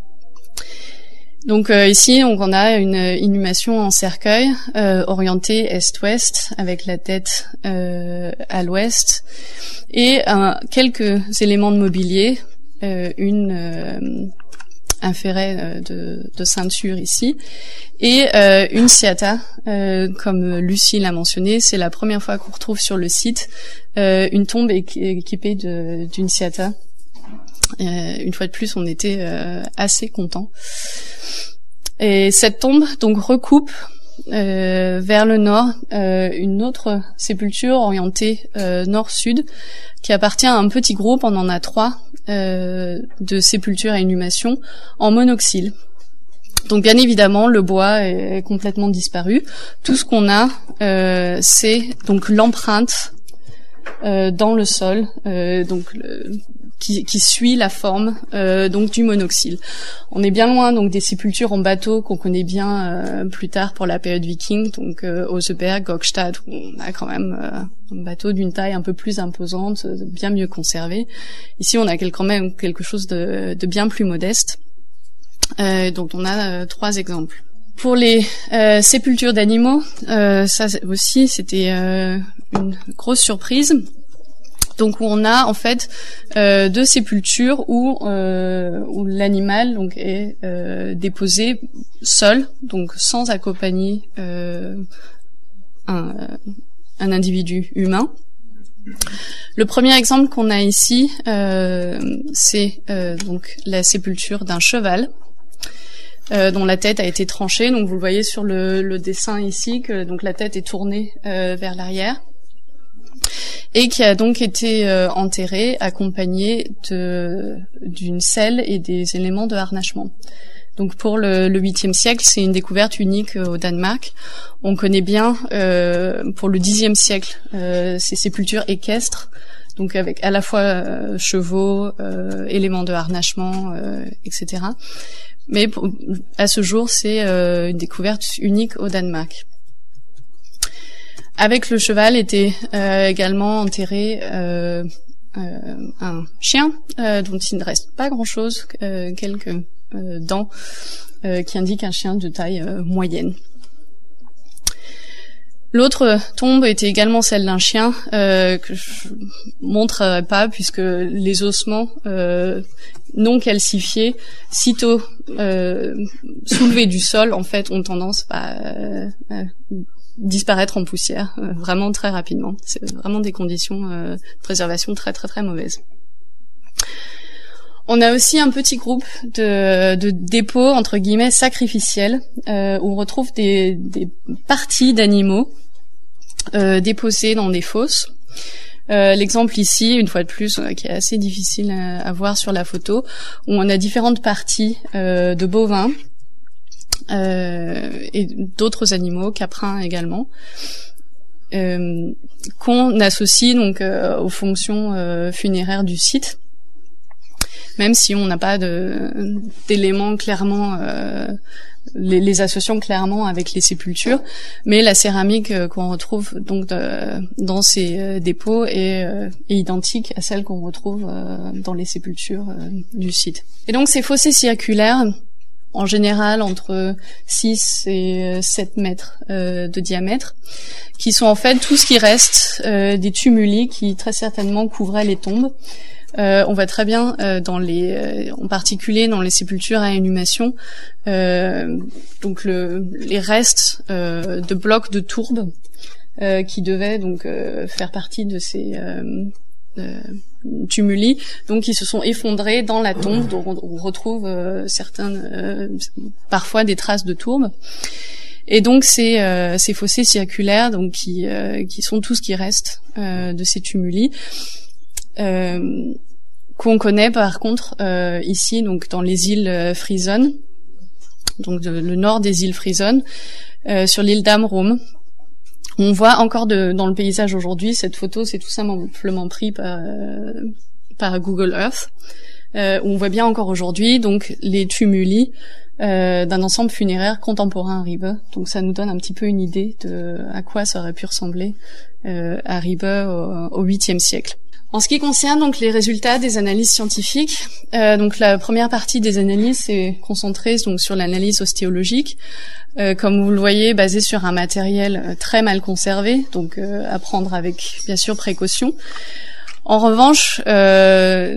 Donc euh, ici, donc on a une inhumation en cercueil euh, orientée est-ouest avec la tête euh, à l'ouest et euh, quelques éléments de mobilier, euh, une euh, un ferret de, de ceinture ici et euh, une sciata, euh, comme Lucie l'a mentionné, c'est la première fois qu'on retrouve sur le site euh, une tombe équipée de, d'une sciata. Euh, une fois de plus, on était euh, assez contents. Et cette tombe donc recoupe euh, vers le nord euh, une autre sépulture orientée euh, nord-sud qui appartient à un petit groupe, on en a trois, euh, de sépultures à inhumation en monoxyle. Donc bien évidemment, le bois est complètement disparu. Tout ce qu'on a, euh, c'est donc l'empreinte euh, dans le sol, euh, donc le, qui, qui suit la forme euh, donc du monoxyle. On est bien loin donc des sépultures en bateau qu'on connaît bien euh, plus tard pour la période viking, donc euh, Oseberg, Gokstad, où on a quand même euh, un bateau d'une taille un peu plus imposante, bien mieux conservé. Ici, on a quand même quelque chose de, de bien plus modeste. Euh, donc on a euh, trois exemples. Pour les euh, sépultures d'animaux, euh, ça aussi c'était euh, une grosse surprise. Donc où on a en fait euh, deux sépultures où euh, où l'animal donc est euh, déposé seul, donc sans accompagner euh, un, un individu humain. Le premier exemple qu'on a ici, euh, c'est euh, donc la sépulture d'un cheval. Euh, dont la tête a été tranchée, donc vous le voyez sur le, le dessin ici, que donc la tête est tournée euh, vers l'arrière, et qui a donc été euh, enterrée accompagnée de d'une selle et des éléments de harnachement. Donc pour le, le huitième siècle, c'est une découverte unique euh, au Danemark. On connaît bien euh, pour le dixième siècle euh, ces sépultures équestres donc avec à la fois euh, chevaux, euh, éléments de harnachement, euh, et cetera. Mais pour, à ce jour, c'est euh, une découverte unique au Danemark. Avec le cheval était euh, également enterré euh, euh, un chien euh, dont il ne reste pas grand-chose, euh, quelques euh, dents euh, qui indiquent un chien de taille euh, moyenne. L'autre tombe était également celle d'un chien euh, que je montrerai pas puisque les ossements euh, non calcifiés, sitôt euh, soulevés du sol, en fait, ont tendance à, euh, à disparaître en poussière euh, vraiment très rapidement. C'est vraiment des conditions euh, de préservation très très très mauvaises. On a aussi un petit groupe de, de dépôts entre guillemets sacrificiels euh, où on retrouve des, des parties d'animaux euh, déposées dans des fosses. Euh, l'exemple ici, une fois de plus, euh, qui est assez difficile à, à voir sur la photo, où on a différentes parties euh, de bovins euh, et d'autres animaux, caprins également, euh, qu'on associe donc euh, aux fonctions euh, funéraires du site. Même si on n'a pas de, d'éléments clairement, euh, les, les associons clairement avec les sépultures, mais la céramique euh, qu'on retrouve donc de, dans ces euh, dépôts est, euh, est identique à celle qu'on retrouve euh, dans les sépultures euh, du site. Et donc ces fossés circulaires, en général entre six et sept mètres euh, de diamètre, qui sont en fait tout ce qui reste euh, des tumuli qui très certainement couvraient les tombes. Euh, on voit très bien euh, dans les, euh, en particulier dans les sépultures à inhumation, euh, donc le, les restes euh, de blocs de tourbe euh, qui devaient donc euh, faire partie de ces euh, euh, tumuli, donc qui se sont effondrés dans la tombe, dont on, on retrouve euh, certaines, euh, parfois des traces de tourbe. Et donc ces, euh, ces fossés circulaires, donc qui, euh, qui sont tout ce qui reste euh, de ces tumuli. Euh, qu'on connaît par contre euh, ici donc dans les îles euh, Friesen, donc de, le nord des îles Friesen, euh, sur l'île d'Amrum. On voit encore de, dans le paysage aujourd'hui, cette photo c'est tout simplement pris par, euh, par Google Earth, euh, où on voit bien encore aujourd'hui donc les tumuli euh, d'un ensemble funéraire contemporain à Ribe. Donc ça nous donne un petit peu une idée de à quoi ça aurait pu ressembler euh, à Ribe au, au huitième siècle. En ce qui concerne donc les résultats des analyses scientifiques, euh, donc la première partie des analyses est concentrée donc sur l'analyse ostéologique, euh, comme vous le voyez, basée sur un matériel très mal conservé, donc euh, à prendre avec bien sûr précaution. En revanche, euh,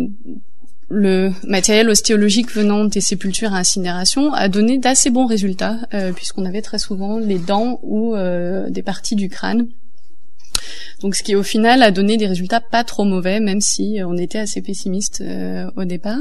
le matériel ostéologique venant des sépultures à incinération a donné d'assez bons résultats, euh, puisqu'on avait très souvent les dents ou euh, des parties du crâne. Donc ce qui au final a donné des résultats pas trop mauvais, même si on était assez pessimiste euh, au départ.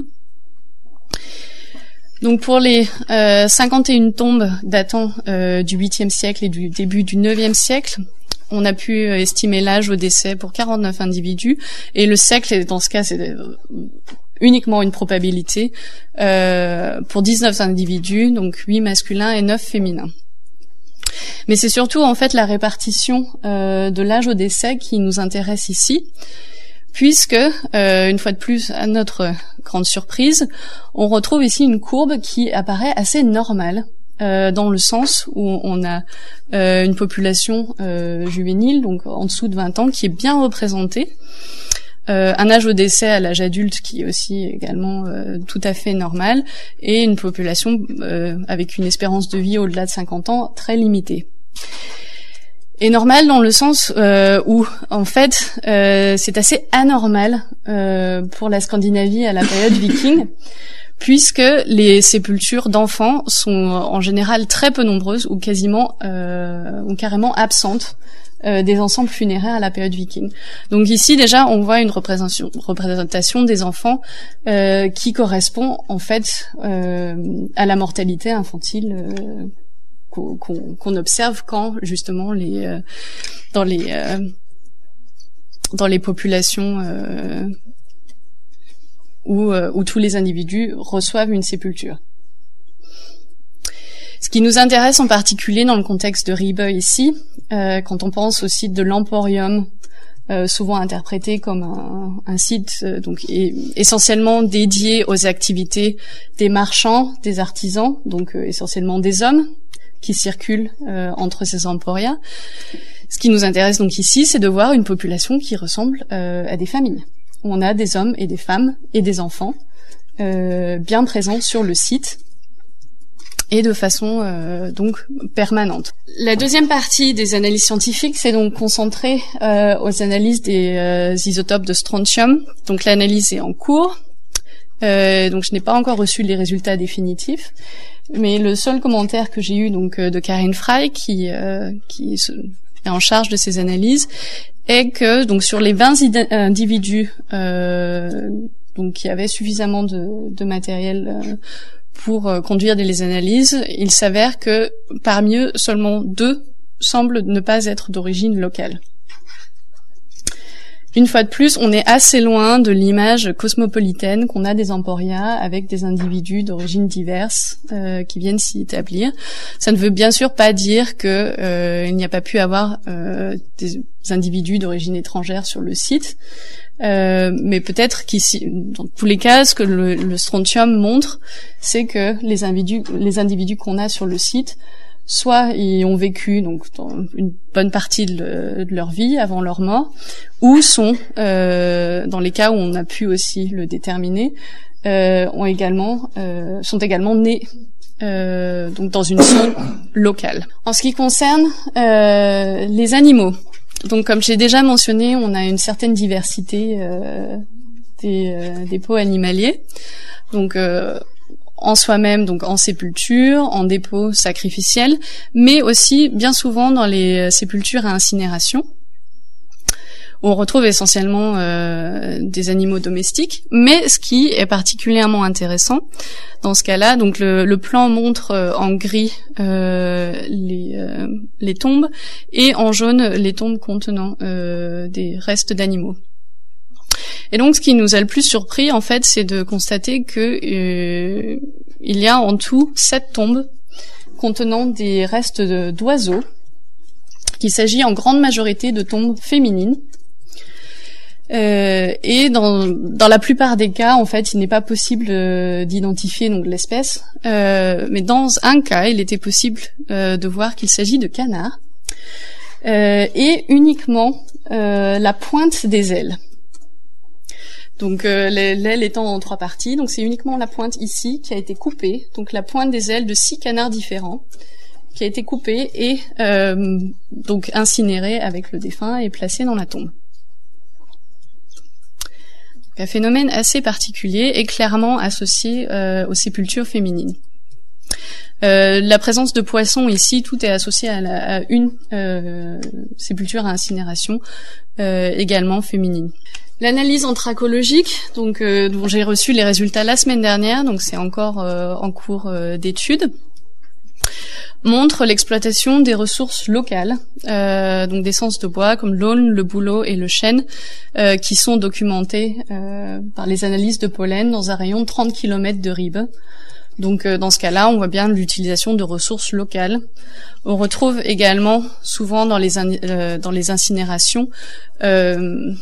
Donc pour les euh, cinquante et une tombes datant euh, du huitième siècle et du début du neuvième siècle, on a pu estimer l'âge au décès pour quarante-neuf individus, et le siècle, dans ce cas, c'est uniquement une probabilité, euh, pour dix-neuf individus, donc huit masculins et neuf féminins. Mais c'est surtout en fait la répartition euh, de l'âge au décès qui nous intéresse ici, puisque, euh, une fois de plus, à notre grande surprise, on retrouve ici une courbe qui apparaît assez normale, euh, dans le sens où on a euh, une population euh, juvénile, donc en dessous de vingt ans, qui est bien représentée, euh, un âge au décès à l'âge adulte qui est aussi également euh, tout à fait normal, et une population euh, avec une espérance de vie au-delà de cinquante ans très limitée. Et normal dans le sens euh, où, en fait, euh, c'est assez anormal euh, pour la Scandinavie à la période viking, puisque les sépultures d'enfants sont en général très peu nombreuses ou quasiment euh, ou carrément absentes euh, des ensembles funéraires à la période viking. Donc ici déjà on voit une représentation, représentation des enfants euh, qui correspond en fait euh, à la mortalité infantile euh, qu'on, qu'on observe quand justement les euh, dans les euh, dans les populations euh, où, euh, où tous les individus reçoivent une sépulture. Ce qui nous intéresse en particulier dans le contexte de Ribe ici, euh, quand on pense au site de l'Emporium euh, souvent interprété comme un, un site euh, donc et, essentiellement dédié aux activités des marchands, des artisans, donc euh, essentiellement des hommes qui circulent euh, entre ces emporias. Ce qui nous intéresse donc ici, c'est de voir une population qui ressemble euh, à des familles. On a des hommes et des femmes et des enfants euh, bien présents sur le site et de façon euh, donc permanente. La deuxième partie des analyses scientifiques, c'est donc concentrée euh, aux analyses des euh, isotopes de strontium. Donc l'analyse est en cours. Euh, donc je n'ai pas encore reçu les résultats définitifs, mais le seul commentaire que j'ai eu donc de Karin Frey, qui euh, qui est en charge de ces analyses, est que donc sur les vingt individus euh, donc qui avaient suffisamment de, de matériel euh, pour euh, conduire des analyses, il s'avère que parmi eux, seulement deux semblent ne pas être d'origine locale. Une fois de plus, on est assez loin de l'image cosmopolitaine qu'on a des emporias avec des individus d'origine diverses euh, qui viennent s'y établir. Ça ne veut bien sûr pas dire que euh, il n'y a pas pu avoir euh, des individus d'origine étrangère sur le site, euh, mais peut-être qu'ici, dans tous les cas, ce que le, le strontium montre, c'est que les individus, les individus qu'on a sur le site, soit ils ont vécu donc dans une bonne partie de, le, de leur vie avant leur mort, ou sont, euh, dans les cas où on a pu aussi le déterminer, euh, ont également euh, sont également nés euh, donc dans une zone locale. En ce qui concerne euh, les animaux, donc comme j'ai déjà mentionné, on a une certaine diversité euh, des, euh, des peaux animaliers. Donc euh, en soi-même, donc en sépulture, en dépôt sacrificiel, mais aussi bien souvent dans les sépultures à incinération. On retrouve essentiellement euh, des animaux domestiques, mais ce qui est particulièrement intéressant dans ce cas-là, donc le, le plan montre euh, en gris euh, les, euh, les tombes et en jaune les tombes contenant euh, des restes d'animaux. Et donc, ce qui nous a le plus surpris, en fait, c'est de constater que euh, il y a en tout sept tombes contenant des restes de, d'oiseaux, qu'il s'agit en grande majorité de tombes féminines. Euh, et dans, dans la plupart des cas, en fait, il n'est pas possible euh, d'identifier donc l'espèce, euh, mais dans un cas, il était possible euh, de voir qu'il s'agit de canards, euh, et uniquement euh, la pointe des ailes. Donc euh, l'aile étant en trois parties, donc c'est uniquement la pointe ici qui a été coupée, donc la pointe des ailes de six canards différents qui a été coupée et euh, donc incinérée avec le défunt et placée dans la tombe. Donc, un phénomène assez particulier et clairement associé euh, aux sépultures féminines. Euh, la présence de poissons ici, tout est associé à, la, à une euh, sépulture à incinération euh, également féminine. L'analyse anthracologique, donc euh, dont j'ai reçu les résultats la semaine dernière, donc c'est encore euh, en cours euh, d'étude, montre l'exploitation des ressources locales, euh, donc d'essences de bois comme l'aulne, le bouleau et le chêne, euh, qui sont documentées euh, par les analyses de pollen dans un rayon de trente kilomètres de Ribe. Donc euh, dans ce cas-là, on voit bien l'utilisation de ressources locales. On retrouve également souvent dans les, in- euh, dans les incinérations euh,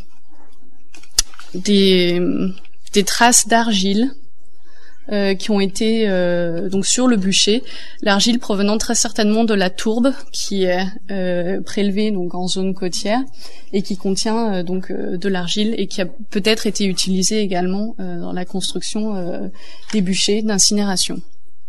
des, des traces d'argile euh, qui ont été euh, donc sur le bûcher, l'argile provenant très certainement de la tourbe qui est euh, prélevée donc en zone côtière et qui contient euh, donc euh, de l'argile et qui a peut-être été utilisée également euh, dans la construction euh, des bûchers d'incinération.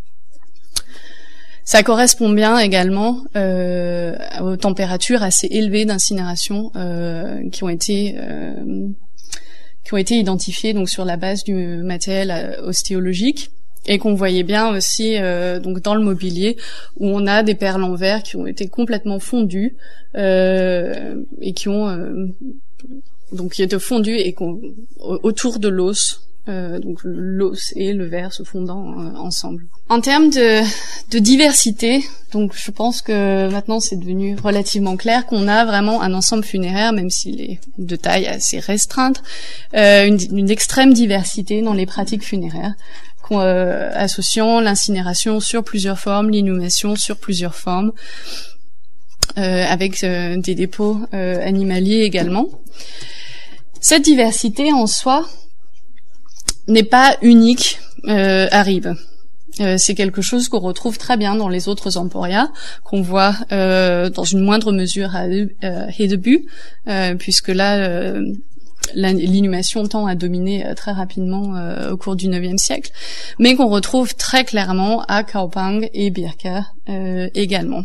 Ça correspond bien également euh, aux températures assez élevées d'incinération euh, qui ont été euh, qui ont été identifiées donc sur la base du matériel ostéologique et qu'on voyait bien aussi euh, donc dans le mobilier où on a des perles en verre qui ont été complètement fondues euh, et qui ont euh, donc qui étaient fondues et qu'on, autour de l'os. Euh, donc l'os et le verre se fondant euh, ensemble. En termes de, de diversité, donc je pense que maintenant c'est devenu relativement clair qu'on a vraiment un ensemble funéraire, même s'il est de taille assez restreinte, euh, une, une extrême diversité dans les pratiques funéraires, euh, associant l'incinération sur plusieurs formes, l'inhumation sur plusieurs formes. euh, avec euh, des dépôts euh, animaliers également. Cette diversité en soi n'est pas unique euh, à Ribe. Euh, c'est quelque chose qu'on retrouve très bien dans les autres emporias, qu'on voit euh, dans une moindre mesure à euh, Hedeby, euh, puisque là, euh, l'inhumation tend à dominer euh, très rapidement euh, au cours du neuvième siècle, mais qu'on retrouve très clairement à Kaupang et Birka euh, également.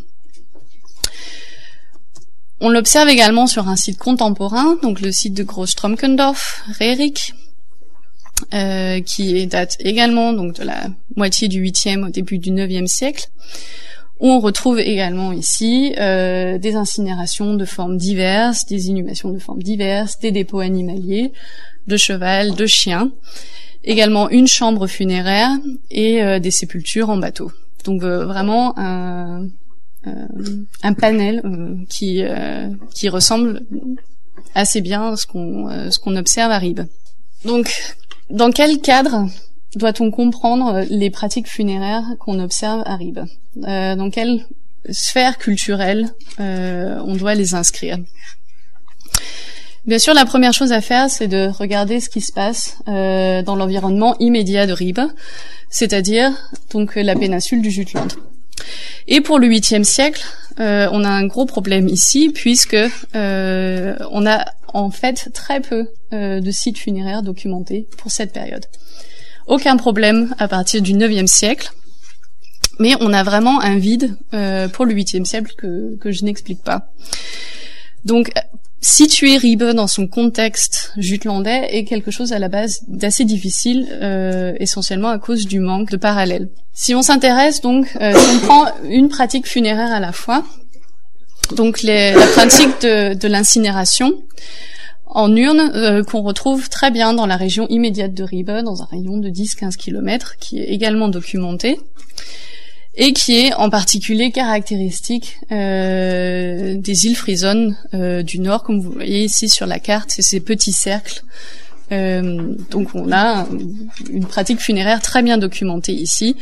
On l'observe également sur un site contemporain, donc le site de Großstromkendorf, Rerik, Euh, qui date également donc de la moitié du huitième au début du neuvième siècle, où on retrouve également ici euh, des incinérations de formes diverses, des inhumations de formes diverses, des dépôts animaliers, de cheval, de chiens, également une chambre funéraire et euh, des sépultures en bateau. Donc euh, vraiment un, euh, un panel euh, qui, euh, qui ressemble assez bien à ce qu'on, euh, ce qu'on observe à Ribe. Donc, dans quel cadre doit-on comprendre les pratiques funéraires qu'on observe à Ribe ? euh, Dans quelle sphère culturelle euh, on doit les inscrire ? Bien sûr, la première chose à faire, c'est de regarder ce qui se passe euh, dans l'environnement immédiat de Ribe, c'est-à-dire donc la péninsule du Jutland. Et pour le huitième siècle, euh, on a un gros problème ici, puisque euh, on a en fait très peu euh, de sites funéraires documentés pour cette période. Aucun problème à partir du neuvième siècle, mais on a vraiment un vide euh, pour le huitième siècle que, que je n'explique pas. Donc, situer Ribe dans son contexte jutlandais est quelque chose à la base d'assez difficile, euh, essentiellement à cause du manque de parallèles. Si on s'intéresse donc, euh, si on prend une pratique funéraire à la fois, donc les, la pratique de, de l'incinération en urne, euh, qu'on retrouve très bien dans la région immédiate de Ribe, dans un rayon de dix à quinze kilomètres, qui est également documenté, et qui est en particulier caractéristique euh, des îles Frisones euh, du Nord, comme vous voyez ici sur la carte, c'est ces petits cercles. Euh, donc on a une pratique funéraire très bien documentée ici.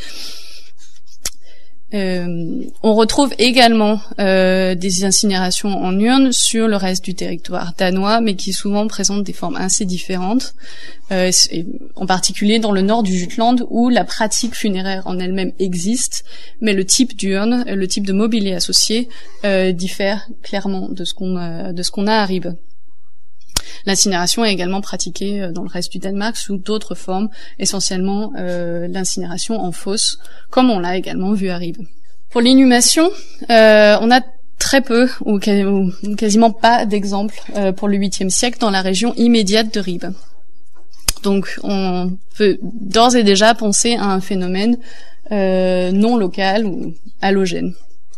Euh, on retrouve également euh, des incinérations en urne sur le reste du territoire danois, mais qui souvent présentent des formes assez différentes, euh, en particulier dans le nord du Jutland, où la pratique funéraire en elle-même existe, mais le type d'urne, le type de mobilier associé euh, diffère clairement de ce qu'on a, de ce qu'on a à Ribe. L'incinération est également pratiquée dans le reste du Danemark sous d'autres formes, essentiellement euh, l'incinération en fosse, comme on l'a également vu à Ribe. Pour l'inhumation, euh, on a très peu ou, ou quasiment pas d'exemples euh, pour le huitième siècle dans la région immédiate de Ribe. Donc on peut d'ores et déjà penser à un phénomène euh, non local ou allogène.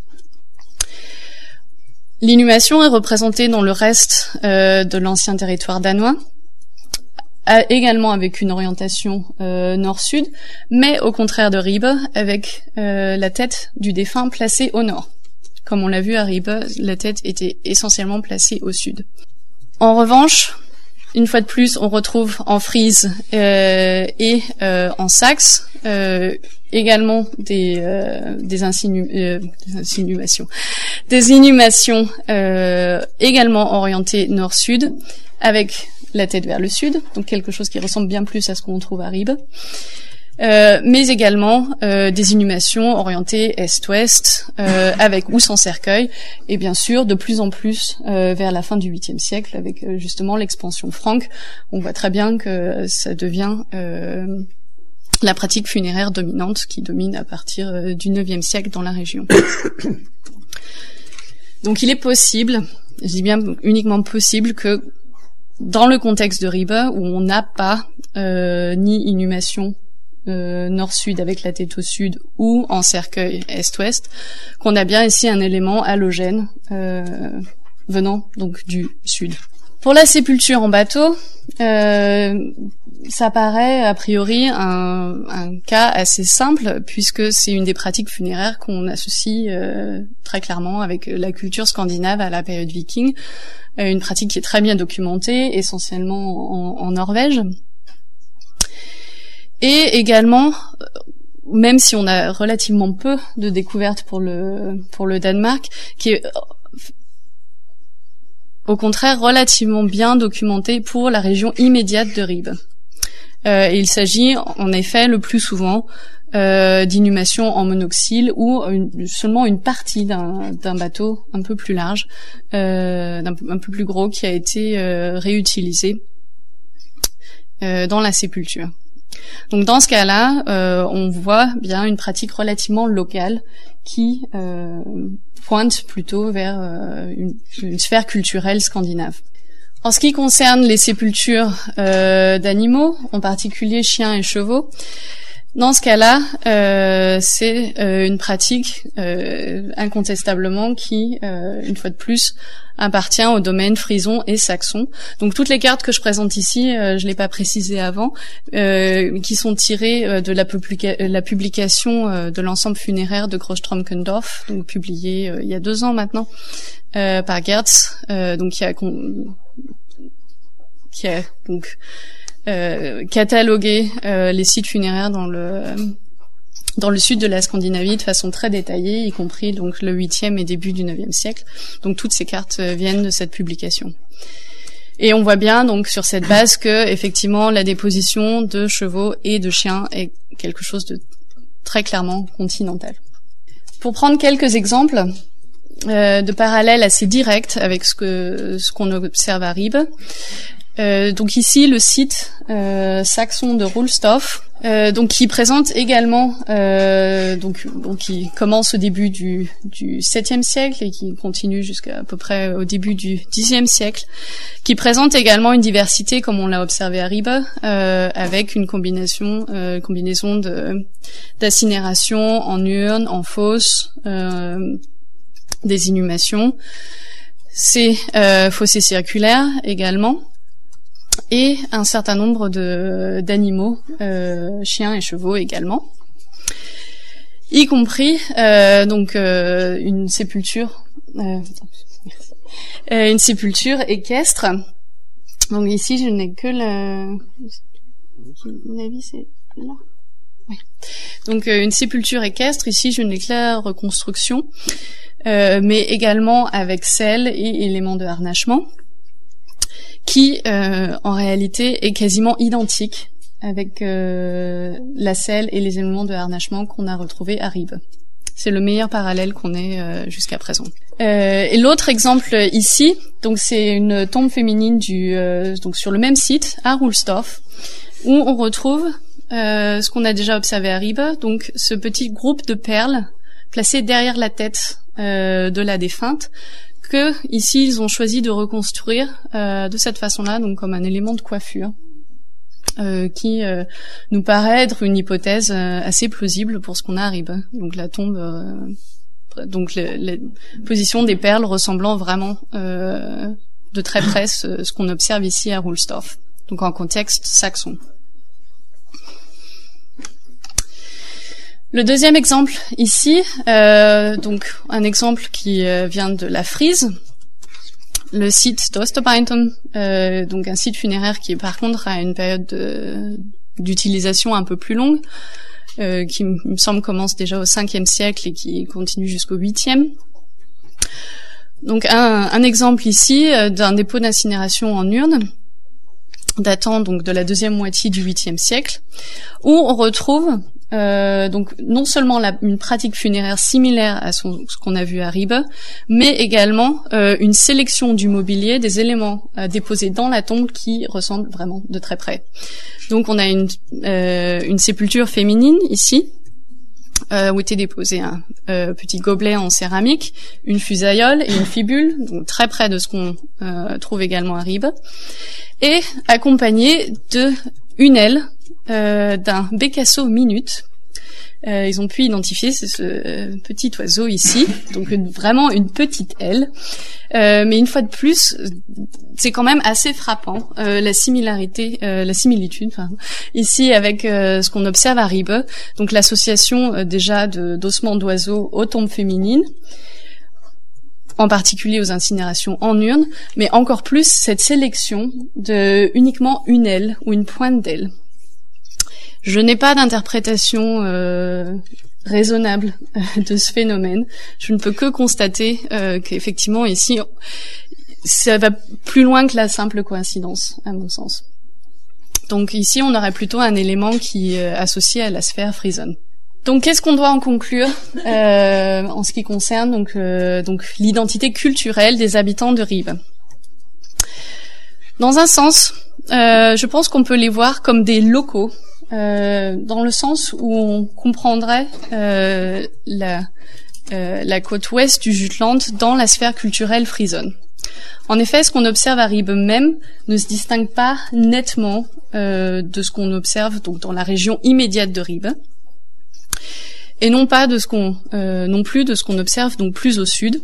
L'inhumation est représentée dans le reste euh, de l'ancien territoire danois, également avec une orientation euh, nord-sud, mais au contraire de Ribe, avec euh, la tête du défunt placée au nord. Comme on l'a vu à Ribe, la tête était essentiellement placée au sud. En revanche, une fois de plus, on retrouve en Frise euh, et euh, en Saxe euh, également des, euh, des, insinu euh, des insinuations, des inhumations euh, également orientées nord-sud, avec la tête vers le sud, donc quelque chose qui ressemble bien plus à ce qu'on trouve à Ribe, euh, mais également euh, des inhumations orientées est-ouest, euh, avec ou sans cercueil, et bien sûr de plus en plus euh, vers la fin du huitième siècle, avec euh, justement l'expansion franque. On voit très bien que ça devient euh, la pratique funéraire dominante qui domine à partir euh, du neuvième siècle dans la région. Donc il est possible, je dis bien uniquement possible, que dans le contexte de Ribe, où on n'a pas euh, ni inhumation euh, nord-sud avec la tête au sud ou en cercueil est-ouest, qu'on a bien ici un élément allogène euh, venant donc du sud. Pour la sépulture en bateau, euh, ça paraît a priori un, un cas assez simple, puisque c'est une des pratiques funéraires qu'on associe euh, très clairement avec la culture scandinave à la période viking, euh, une pratique qui est très bien documentée, essentiellement en, en Norvège. Et également, même si on a relativement peu de découvertes pour le pour le Danemark, qui est au contraire relativement bien documenté pour la région immédiate de Ribe. Euh, il s'agit en effet le plus souvent euh, d'inhumation en monoxyle ou une, seulement une partie d'un, d'un bateau un peu plus large, euh, d'un, un peu plus gros qui a été euh, réutilisé euh, dans la sépulture. Donc dans ce cas-là, euh, on voit bien une pratique relativement locale qui euh, pointe plutôt vers euh, une, une sphère culturelle scandinave. En ce qui concerne les sépultures euh, d'animaux, en particulier chiens et chevaux, dans ce cas-là, euh, c'est euh, une pratique euh, incontestablement qui, euh, une fois de plus, appartient au domaine frison et saxon. Donc toutes les cartes que je présente ici, euh, je l'ai pas précisé avant, euh, qui sont tirées euh, de la, publica- la publication euh, de l'ensemble funéraire de Großtromkendorf, donc publié euh, il y a deux ans maintenant euh, par Gertz, euh, donc qui a qui a donc euh, catalogué euh, les sites funéraires dans le dans le sud de la Scandinavie de façon très détaillée, y compris donc le huitième et début du neuvième siècle. Donc toutes ces cartes euh, viennent de cette publication. Et on voit bien donc sur cette base que effectivement la déposition de chevaux et de chiens est quelque chose de très clairement continental. Pour prendre quelques exemples euh, de parallèles assez directs avec ce que ce qu'on observe à Ribe. Euh, donc ici le site euh, saxon de Rulstorf, euh, donc qui présente également euh, donc donc qui commence au début du du septième siècle et qui continue jusqu'à à peu près au début du dixième siècle, qui présente également une diversité comme on l'a observé à Ribe, euh, avec une combinaison euh, combinaison de d'incinération en urne, en fosse, euh, des inhumations, c'est euh, fossés circulaires également. Et un certain nombre de d'animaux, euh, chiens et chevaux également, y compris euh, donc euh, une sépulture, euh, euh, une sépulture équestre. Donc ici, je n'ai que le, mon avis c'est là. Oui. Donc euh, une sépulture équestre. Ici, je n'ai que la reconstruction, euh, mais également avec selle et éléments de harnachement, qui euh, en réalité est quasiment identique avec euh, la selle et les éléments de harnachement qu'on a retrouvés à Ribe. C'est le meilleur parallèle qu'on ait euh, jusqu'à présent. Euh, et l'autre exemple ici, donc c'est une tombe féminine du euh, donc sur le même site à Rulstorf, où on retrouve euh, ce qu'on a déjà observé à Ribe, donc ce petit groupe de perles placé derrière la tête euh, de la défunte, que ici ils ont choisi de reconstruire euh, de cette façon-là, donc comme un élément de coiffure, euh, qui euh, nous paraît être une hypothèse euh, assez plausible pour ce qu'on a à Ribe. Donc la tombe, euh, donc les, les positions des perles ressemblant vraiment euh, de très près ce, ce qu'on observe ici à Rulstorf, donc en contexte saxon. Le deuxième exemple ici, euh, donc un exemple qui euh, vient de la Frise, le site d'Osterbeintum, euh, donc un site funéraire qui par contre a une période de, d'utilisation un peu plus longue, euh, qui il me semble commence déjà au cinquième siècle et qui continue jusqu'au huitième. Donc un, un exemple ici euh, d'un dépôt d'incinération en urne, datant donc de la deuxième moitié du huitième siècle, où on retrouve Euh, donc non seulement la, une pratique funéraire similaire à son, ce qu'on a vu à Ribe, mais également euh, une sélection du mobilier, des éléments euh, déposés dans la tombe qui ressemblent vraiment de très près. Donc on a une, euh, une sépulture féminine ici, euh, où était déposé un euh, petit gobelet en céramique, une fusariole et une fibule, donc très près de ce qu'on euh, trouve également à Ribe, et accompagné de une aile Euh, d'un bécasseau minute. Euh, ils ont pu identifier ce, ce euh, petit oiseau ici, donc une, vraiment une petite aile. Euh, mais une fois de plus, c'est quand même assez frappant euh, la similarité, euh, la similitude, pardon, ici avec euh, ce qu'on observe à Ribe. Donc l'association euh, déjà de, d'ossements d'oiseaux aux tombes féminines, en particulier aux incinérations en urne, mais encore plus cette sélection de uniquement une aile ou une pointe d'aile. Je n'ai pas d'interprétation euh, raisonnable euh, de ce phénomène. Je ne peux que constater euh, qu'effectivement ici, ça va plus loin que la simple coïncidence, à mon sens. Donc ici, on aurait plutôt un élément qui est associé à la sphère frison. Donc, qu'est-ce qu'on doit en conclure euh, en ce qui concerne donc, euh, donc l'identité culturelle des habitants de Ribe? Dans un sens, euh, je pense qu'on peut les voir comme des locaux, euh, dans le sens où on comprendrait euh, la, euh, la côte ouest du Jutland dans la sphère culturelle frisonne. En effet, ce qu'on observe à Ribe même ne se distingue pas nettement euh, de ce qu'on observe donc dans la région immédiate de Ribe, et non pas de ce qu'on, euh, non plus de ce qu'on observe donc plus au sud.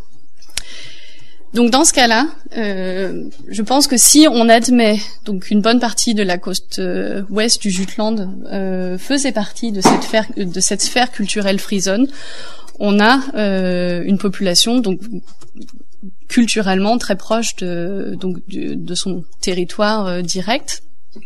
Donc dans ce cas-là, euh, je pense que si on admet donc une bonne partie de la côte euh, ouest du Jutland euh, faisait partie de cette sphère, de cette sphère culturelle frisonne, on a euh, une population donc culturellement très proche de donc de, de son territoire euh, direct,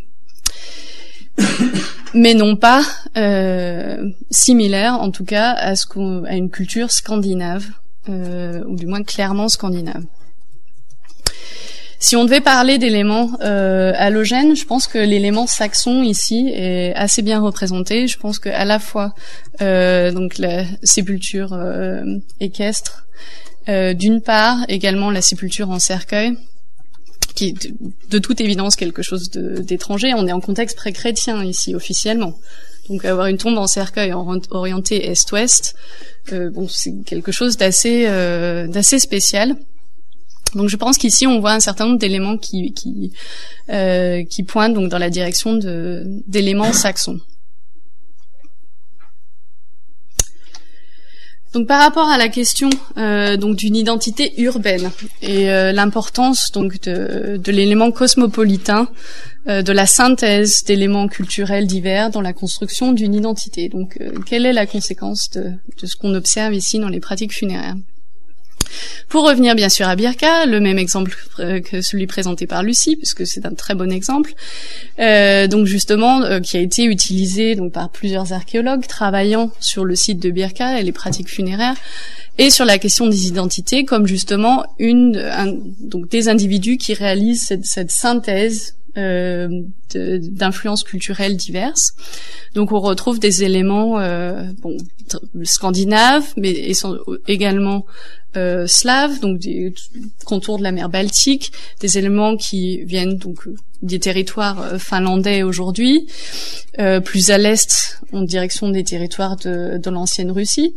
mais non pas euh, similaire en tout cas à ce qu'on, à une culture scandinave. Euh, ou du moins clairement scandinave. Si on devait parler d'éléments euh, halogènes, je pense que l'élément saxon ici est assez bien représenté. Je pense que à la fois euh, donc la sépulture euh, équestre, euh, d'une part, également la sépulture en cercueil, qui est de toute évidence quelque chose de, d'étranger. On est en contexte pré-chrétien ici officiellement. Donc avoir une tombe en cercueil orientée est-ouest, euh, bon, c'est quelque chose d'assez euh, d'assez spécial. Donc je pense qu'ici on voit un certain nombre d'éléments qui qui euh, qui pointent donc dans la direction de d'éléments saxons. Donc par rapport à la question euh, donc d'une identité urbaine et euh, l'importance donc de, de l'élément cosmopolitain, euh, de la synthèse d'éléments culturels divers dans la construction d'une identité. Donc euh, quelle est la conséquence de, de ce qu'on observe ici dans les pratiques funéraires? Pour revenir bien sûr à Birka, le même exemple que celui présenté par Lucie, puisque c'est un très bon exemple, euh, donc justement euh, qui a été utilisé donc par plusieurs archéologues travaillant sur le site de Birka et les pratiques funéraires, et sur la question des identités comme justement une un, donc des individus qui réalisent cette, cette synthèse Euh, de, d'influences culturelles diverses. Donc on retrouve des éléments euh, bon, scandinaves, mais également euh, slaves, donc des contours de la mer Baltique, des éléments qui viennent donc des territoires euh, finlandais aujourd'hui, euh, plus à l'est en direction des territoires de, de l'ancienne Russie.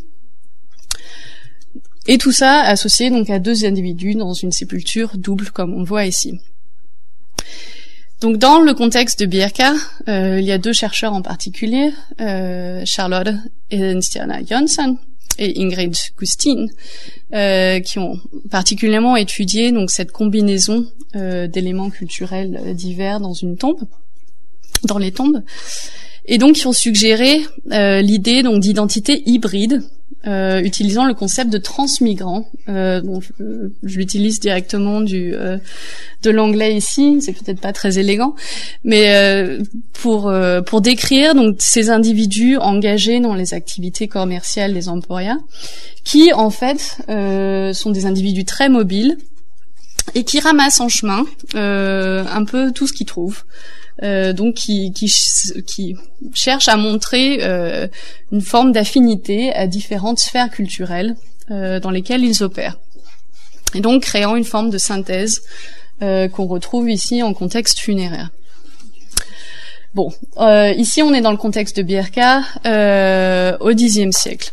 Et tout ça associé donc à deux individus dans une sépulture double comme on voit ici. Donc dans le contexte de Birka, euh, il y a deux chercheurs en particulier, euh, Charlotte Edenstierna Jönsson et Ingrid Gustin, euh, qui ont particulièrement étudié donc cette combinaison euh, d'éléments culturels divers dans une tombe, dans les tombes, et donc qui ont suggéré euh, l'idée donc d'identité hybride. Euh, utilisant le concept de transmigrant, euh, bon, je, je l'utilise directement du euh, de l'anglais ici, c'est peut-être pas très élégant, mais euh, pour euh, pour décrire donc ces individus engagés dans les activités commerciales des emporias, qui en fait euh, sont des individus très mobiles et qui ramassent en chemin euh, un peu tout ce qu'ils trouvent. Euh, donc qui, qui, qui cherche à montrer euh, une forme d'affinité à différentes sphères culturelles euh, dans lesquelles ils opèrent. Et donc créant une forme de synthèse euh, qu'on retrouve ici en contexte funéraire. Bon, euh, ici on est dans le contexte de Birka euh, au Xe siècle.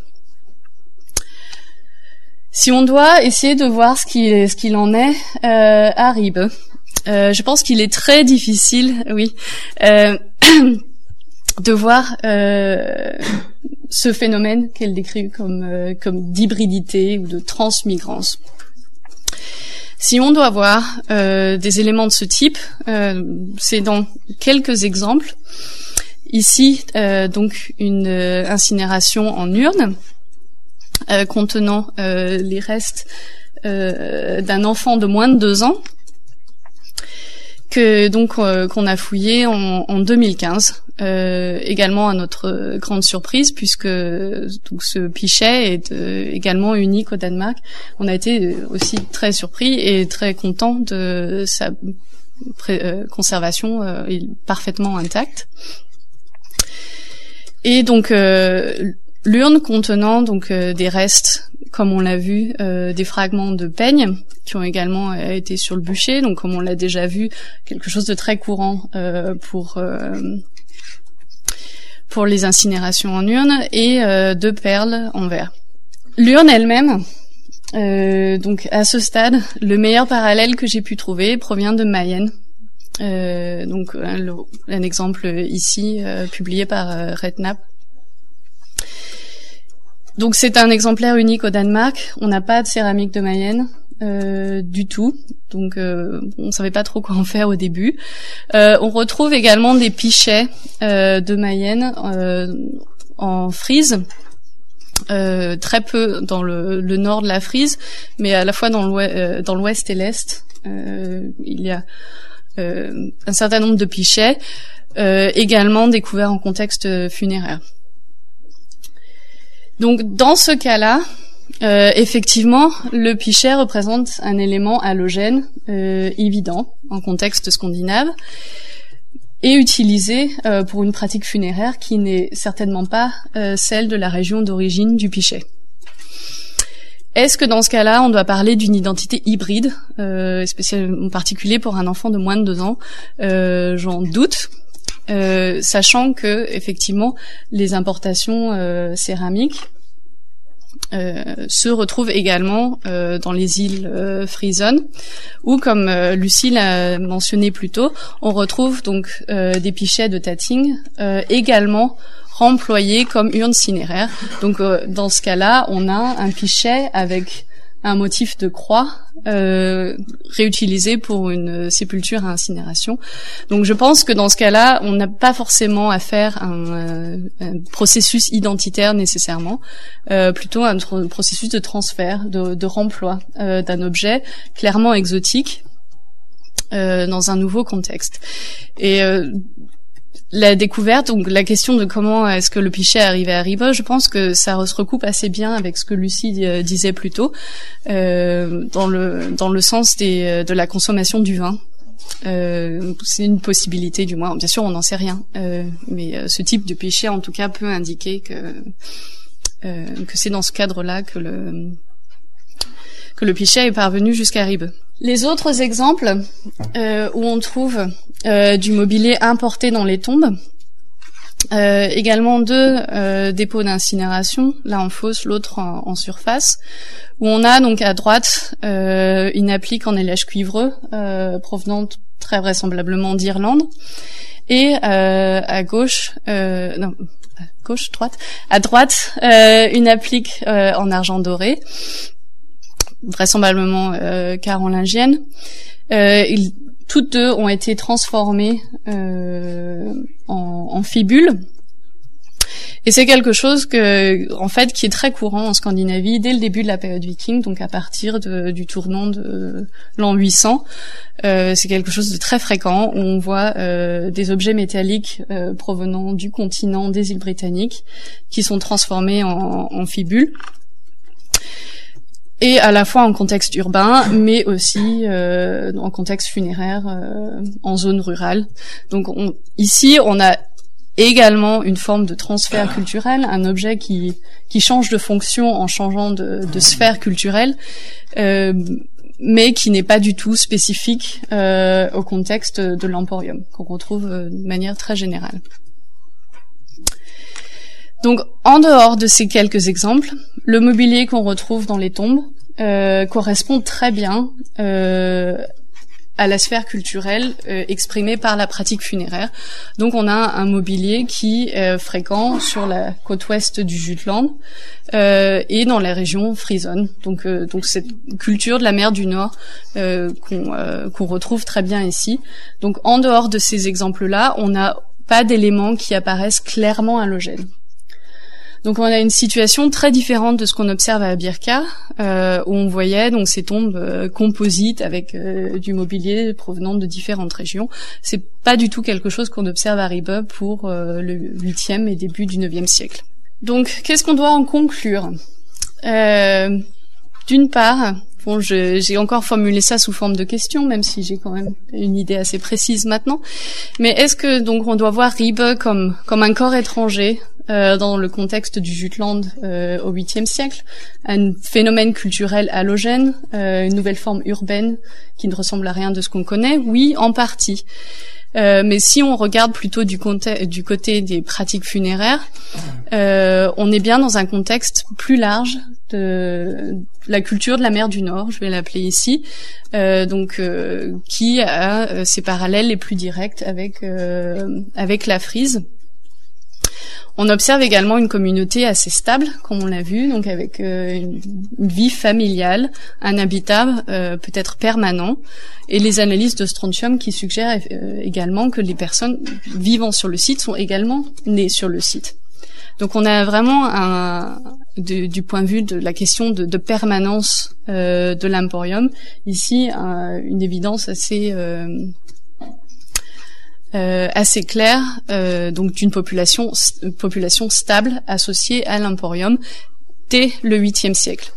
Si on doit essayer de voir ce qu'il, ce qu'il en est euh, à Ribe, Euh, je pense qu'il est très difficile, oui, euh, de voir euh, ce phénomène qu'elle décrit comme euh, comme d'hybridité ou de transmigrance. Si on doit voir euh, des éléments de ce type, euh, c'est dans quelques exemples. Ici, euh, donc une euh, incinération en urne euh, contenant euh, les restes euh, d'un enfant de moins de deux ans, que donc euh, qu'on a fouillé en, en deux mille quinze, euh, également à notre grande surprise, puisque donc ce pichet est euh, également unique au Danemark. On a été aussi très surpris et très content de sa pré- euh, conservation euh, parfaitement intacte. Et donc euh, l'urne contenant donc euh, des restes, comme on l'a vu, euh, des fragments de peigne qui ont également euh, été sur le bûcher, donc comme on l'a déjà vu, quelque chose de très courant euh, pour euh, pour les incinérations en urne, et euh, de perles en verre. L'urne elle-même, euh, donc à ce stade, le meilleur parallèle que j'ai pu trouver provient de Mayenne. Euh, donc un, un exemple ici euh, publié par euh, Redknapp. Donc c'est un exemplaire unique au Danemark. On n'a pas de céramique de Mayenne euh, du tout, donc euh, on savait pas trop quoi en faire au début. Euh, on retrouve également des pichets euh, de Mayenne euh, en frise, euh, très peu dans le, le nord de la Frise, mais à la fois dans l'ouest, euh, dans l'ouest et l'est. Euh, il y a euh, un certain nombre de pichets, euh, également découverts en contexte funéraire. Donc dans ce cas-là, euh, effectivement, le pichet représente un élément halogène euh, évident en contexte scandinave et utilisé euh, pour une pratique funéraire qui n'est certainement pas euh, celle de la région d'origine du pichet. Est-ce que dans ce cas-là, on doit parler d'une identité hybride, euh, spécialement en particulier pour un enfant de moins de deux ans? euh, J'en doute. Euh, sachant que effectivement les importations euh, céramiques euh, se retrouvent également euh, dans les îles euh, Friesen, où, comme euh, Lucie l'a mentionné plus tôt, on retrouve donc euh, des pichets de Tatting euh, également remployés comme urnes cinéraires. Donc euh, dans ce cas-là, on a un pichet avec un motif de croix euh, réutilisé pour une sépulture à incinération. Donc je pense que dans ce cas-là, on n'a pas forcément à faire un, un processus identitaire nécessairement, euh, plutôt un tr- processus de transfert, de, de remploi euh, d'un objet clairement exotique euh, dans un nouveau contexte. Et euh, la découverte, donc la question de comment est-ce que le pichet est arrivé à Ribe, je pense que ça se recoupe assez bien avec ce que Lucie euh, disait plus tôt, euh, dans le dans le sens des, de la consommation du vin. Euh, c'est une possibilité, du moins. Bien sûr, on n'en sait rien, euh, mais euh, ce type de pichet, en tout cas, peut indiquer que euh, que c'est dans ce cadre-là que le que le pichet est parvenu jusqu'à Ribe. Les autres exemples euh, où on trouve euh, du mobilier importé dans les tombes, euh, également deux euh, dépôts d'incinération, l'un en fosse, l'autre en, en surface, où on a donc à droite euh, une applique en élège cuivreux euh, provenant très vraisemblablement d'Irlande, et euh, à gauche, euh, non, à gauche, droite, à droite euh, une applique euh, en argent doré, vraisemblablement euh, carolingienne. Euh, ils, toutes deux ont été transformées euh, en, en fibules. Et c'est quelque chose que, en fait, qui est très courant en Scandinavie dès le début de la période viking, donc à partir de, du tournant de l'an huit cents. Euh, c'est quelque chose de très fréquent où on voit euh, des objets métalliques euh, provenant du continent des îles britanniques qui sont transformés en, en fibules. Et à la fois en contexte urbain, mais aussi euh, en contexte funéraire, euh, en zone rurale. Donc on, ici, on a également une forme de transfert culturel, un objet qui qui change de fonction en changeant de, de sphère culturelle, euh, mais qui n'est pas du tout spécifique euh, au contexte de l'emporium, qu'on retrouve euh, de manière très générale. Donc, en dehors de ces quelques exemples, le mobilier qu'on retrouve dans les tombes euh, correspond très bien euh, à la sphère culturelle euh, exprimée par la pratique funéraire. Donc, on a un mobilier qui est fréquent sur la côte ouest du Jutland euh, et dans la région Friesen. Donc, euh, donc cette culture de la mer du Nord euh, qu'on euh, qu'on retrouve très bien ici. Donc, en dehors de ces exemples-là, on n'a pas d'éléments qui apparaissent clairement halogènes. Donc on a une situation très différente de ce qu'on observe à Birka, euh, où on voyait donc ces tombes euh, composites avec euh, du mobilier provenant de différentes régions. C'est pas du tout quelque chose qu'on observe à Ribe pour euh, le huitième et début du neuvième siècle. Donc qu'est-ce qu'on doit en conclure? euh, D'une part, bon, je, j'ai encore formulé ça sous forme de question, même si j'ai quand même une idée assez précise maintenant. Mais est-ce que donc on doit voir Ribe comme comme un corps étranger euh, dans le contexte du Jutland euh, au huitième siècle, un phénomène culturel halogène, euh, une nouvelle forme urbaine qui ne ressemble à rien de ce qu'on connaît? Oui, en partie. Euh, mais si on regarde plutôt du, côté, du côté des pratiques funéraires, euh, on est bien dans un contexte plus large de la culture de la mer du Nord, je vais l'appeler ici, euh, donc euh, qui a euh, ses parallèles les plus directs avec euh, avec la Frise. On observe également une communauté assez stable, comme on l'a vu, donc avec euh, une, une vie familiale, un habitat euh, peut-être permanent, et les analyses de strontium qui suggèrent euh, également que les personnes vivant sur le site sont également nées sur le site. Donc on a vraiment un, de, du point de vue de la question de, de permanence euh, de l'emporium, ici un, une évidence assez euh, Euh, assez clair, euh, donc d'une population population stable associée à l'emporium dès le huitième siècle.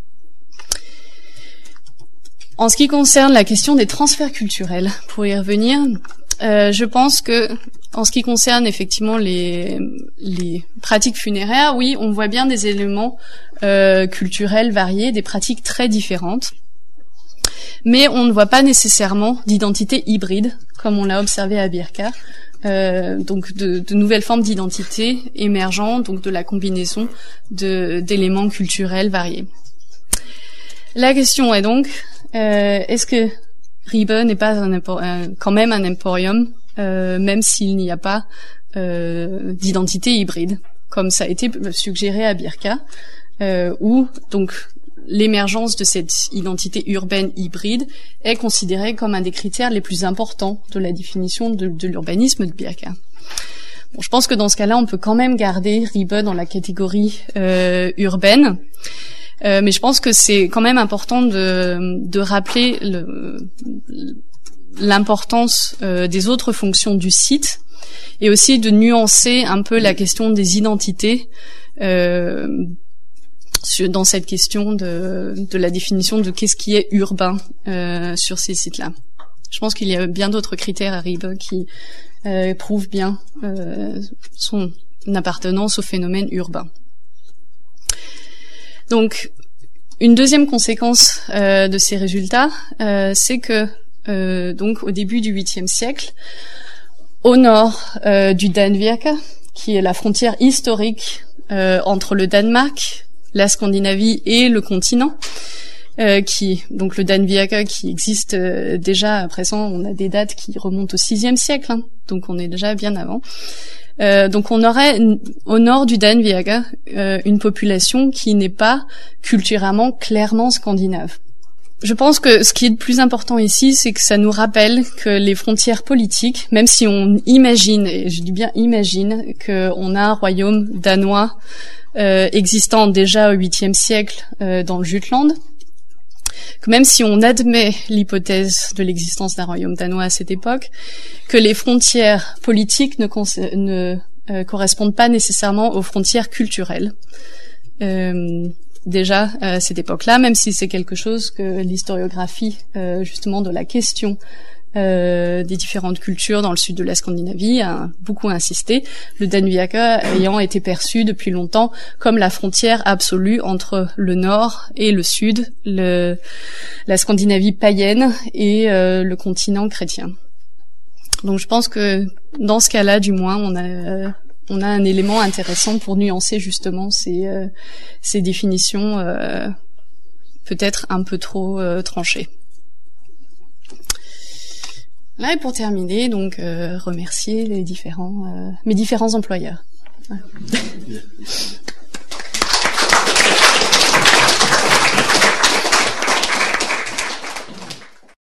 En ce qui concerne la question des transferts culturels, pour y revenir, euh, je pense que en ce qui concerne effectivement les les pratiques funéraires, oui, on voit bien des éléments euh, culturels variés, des pratiques très différentes. Mais on ne voit pas nécessairement d'identité hybride, comme on l'a observé à Birka, euh, donc de, de nouvelles formes d'identité émergeant, donc de la combinaison de, d'éléments culturels variés. La question est donc, euh, est-ce que Ribe n'est pas un, un, quand même un emporium, euh, même s'il n'y a pas euh, d'identité hybride, comme ça a été suggéré à Birka, euh, où donc l'émergence de cette identité urbaine hybride est considérée comme un des critères les plus importants de la définition de, de l'urbanisme de Birka. Bon, je pense que dans ce cas-là, on peut quand même garder Ribe dans la catégorie euh, urbaine, euh, mais je pense que c'est quand même important de, de rappeler le, l'importance euh, des autres fonctions du site et aussi de nuancer un peu la question des identités euh, dans cette question de, de la définition de qu'est-ce qui est urbain euh, sur ces sites-là. Je pense qu'il y a bien d'autres critères à Ribe qui euh, prouvent bien euh, son appartenance au phénomène urbain. Donc, une deuxième conséquence euh, de ces résultats, euh, c'est que euh, donc au début du huitième siècle, au nord euh, du Danvirke, qui est la frontière historique euh, entre le Danemark, la Scandinavie et le continent, euh, qui donc le Danvirke qui existe euh, déjà à présent, on a des dates qui remontent au sixième siècle, hein, donc on est déjà bien avant. Euh, donc on aurait au nord du Danvirke euh, une population qui n'est pas culturellement clairement scandinave. Je pense que ce qui est le plus important ici, c'est que ça nous rappelle que les frontières politiques, même si on imagine, et je dis bien imagine, qu'on a un royaume danois Euh, existant déjà au huitième siècle euh, dans le Jutland, que même si on admet l'hypothèse de l'existence d'un royaume danois à cette époque, que les frontières politiques ne, ne euh, correspondent pas nécessairement aux frontières culturelles. Euh, déjà à cette époque-là, même si c'est quelque chose que l'historiographie euh, justement de la question Euh, des différentes cultures dans le sud de la Scandinavie a beaucoup insisté, le Danvirke ayant été perçu depuis longtemps comme la frontière absolue entre le nord et le sud, le, la Scandinavie païenne et euh, le continent chrétien. Donc je pense que dans ce cas-là, du moins, on a euh, on a un élément intéressant pour nuancer justement ces, euh, ces définitions euh, peut-être un peu trop euh, tranchées. Là, et pour terminer, donc euh, remercier les différents, euh, mes différents employeurs. Ouais.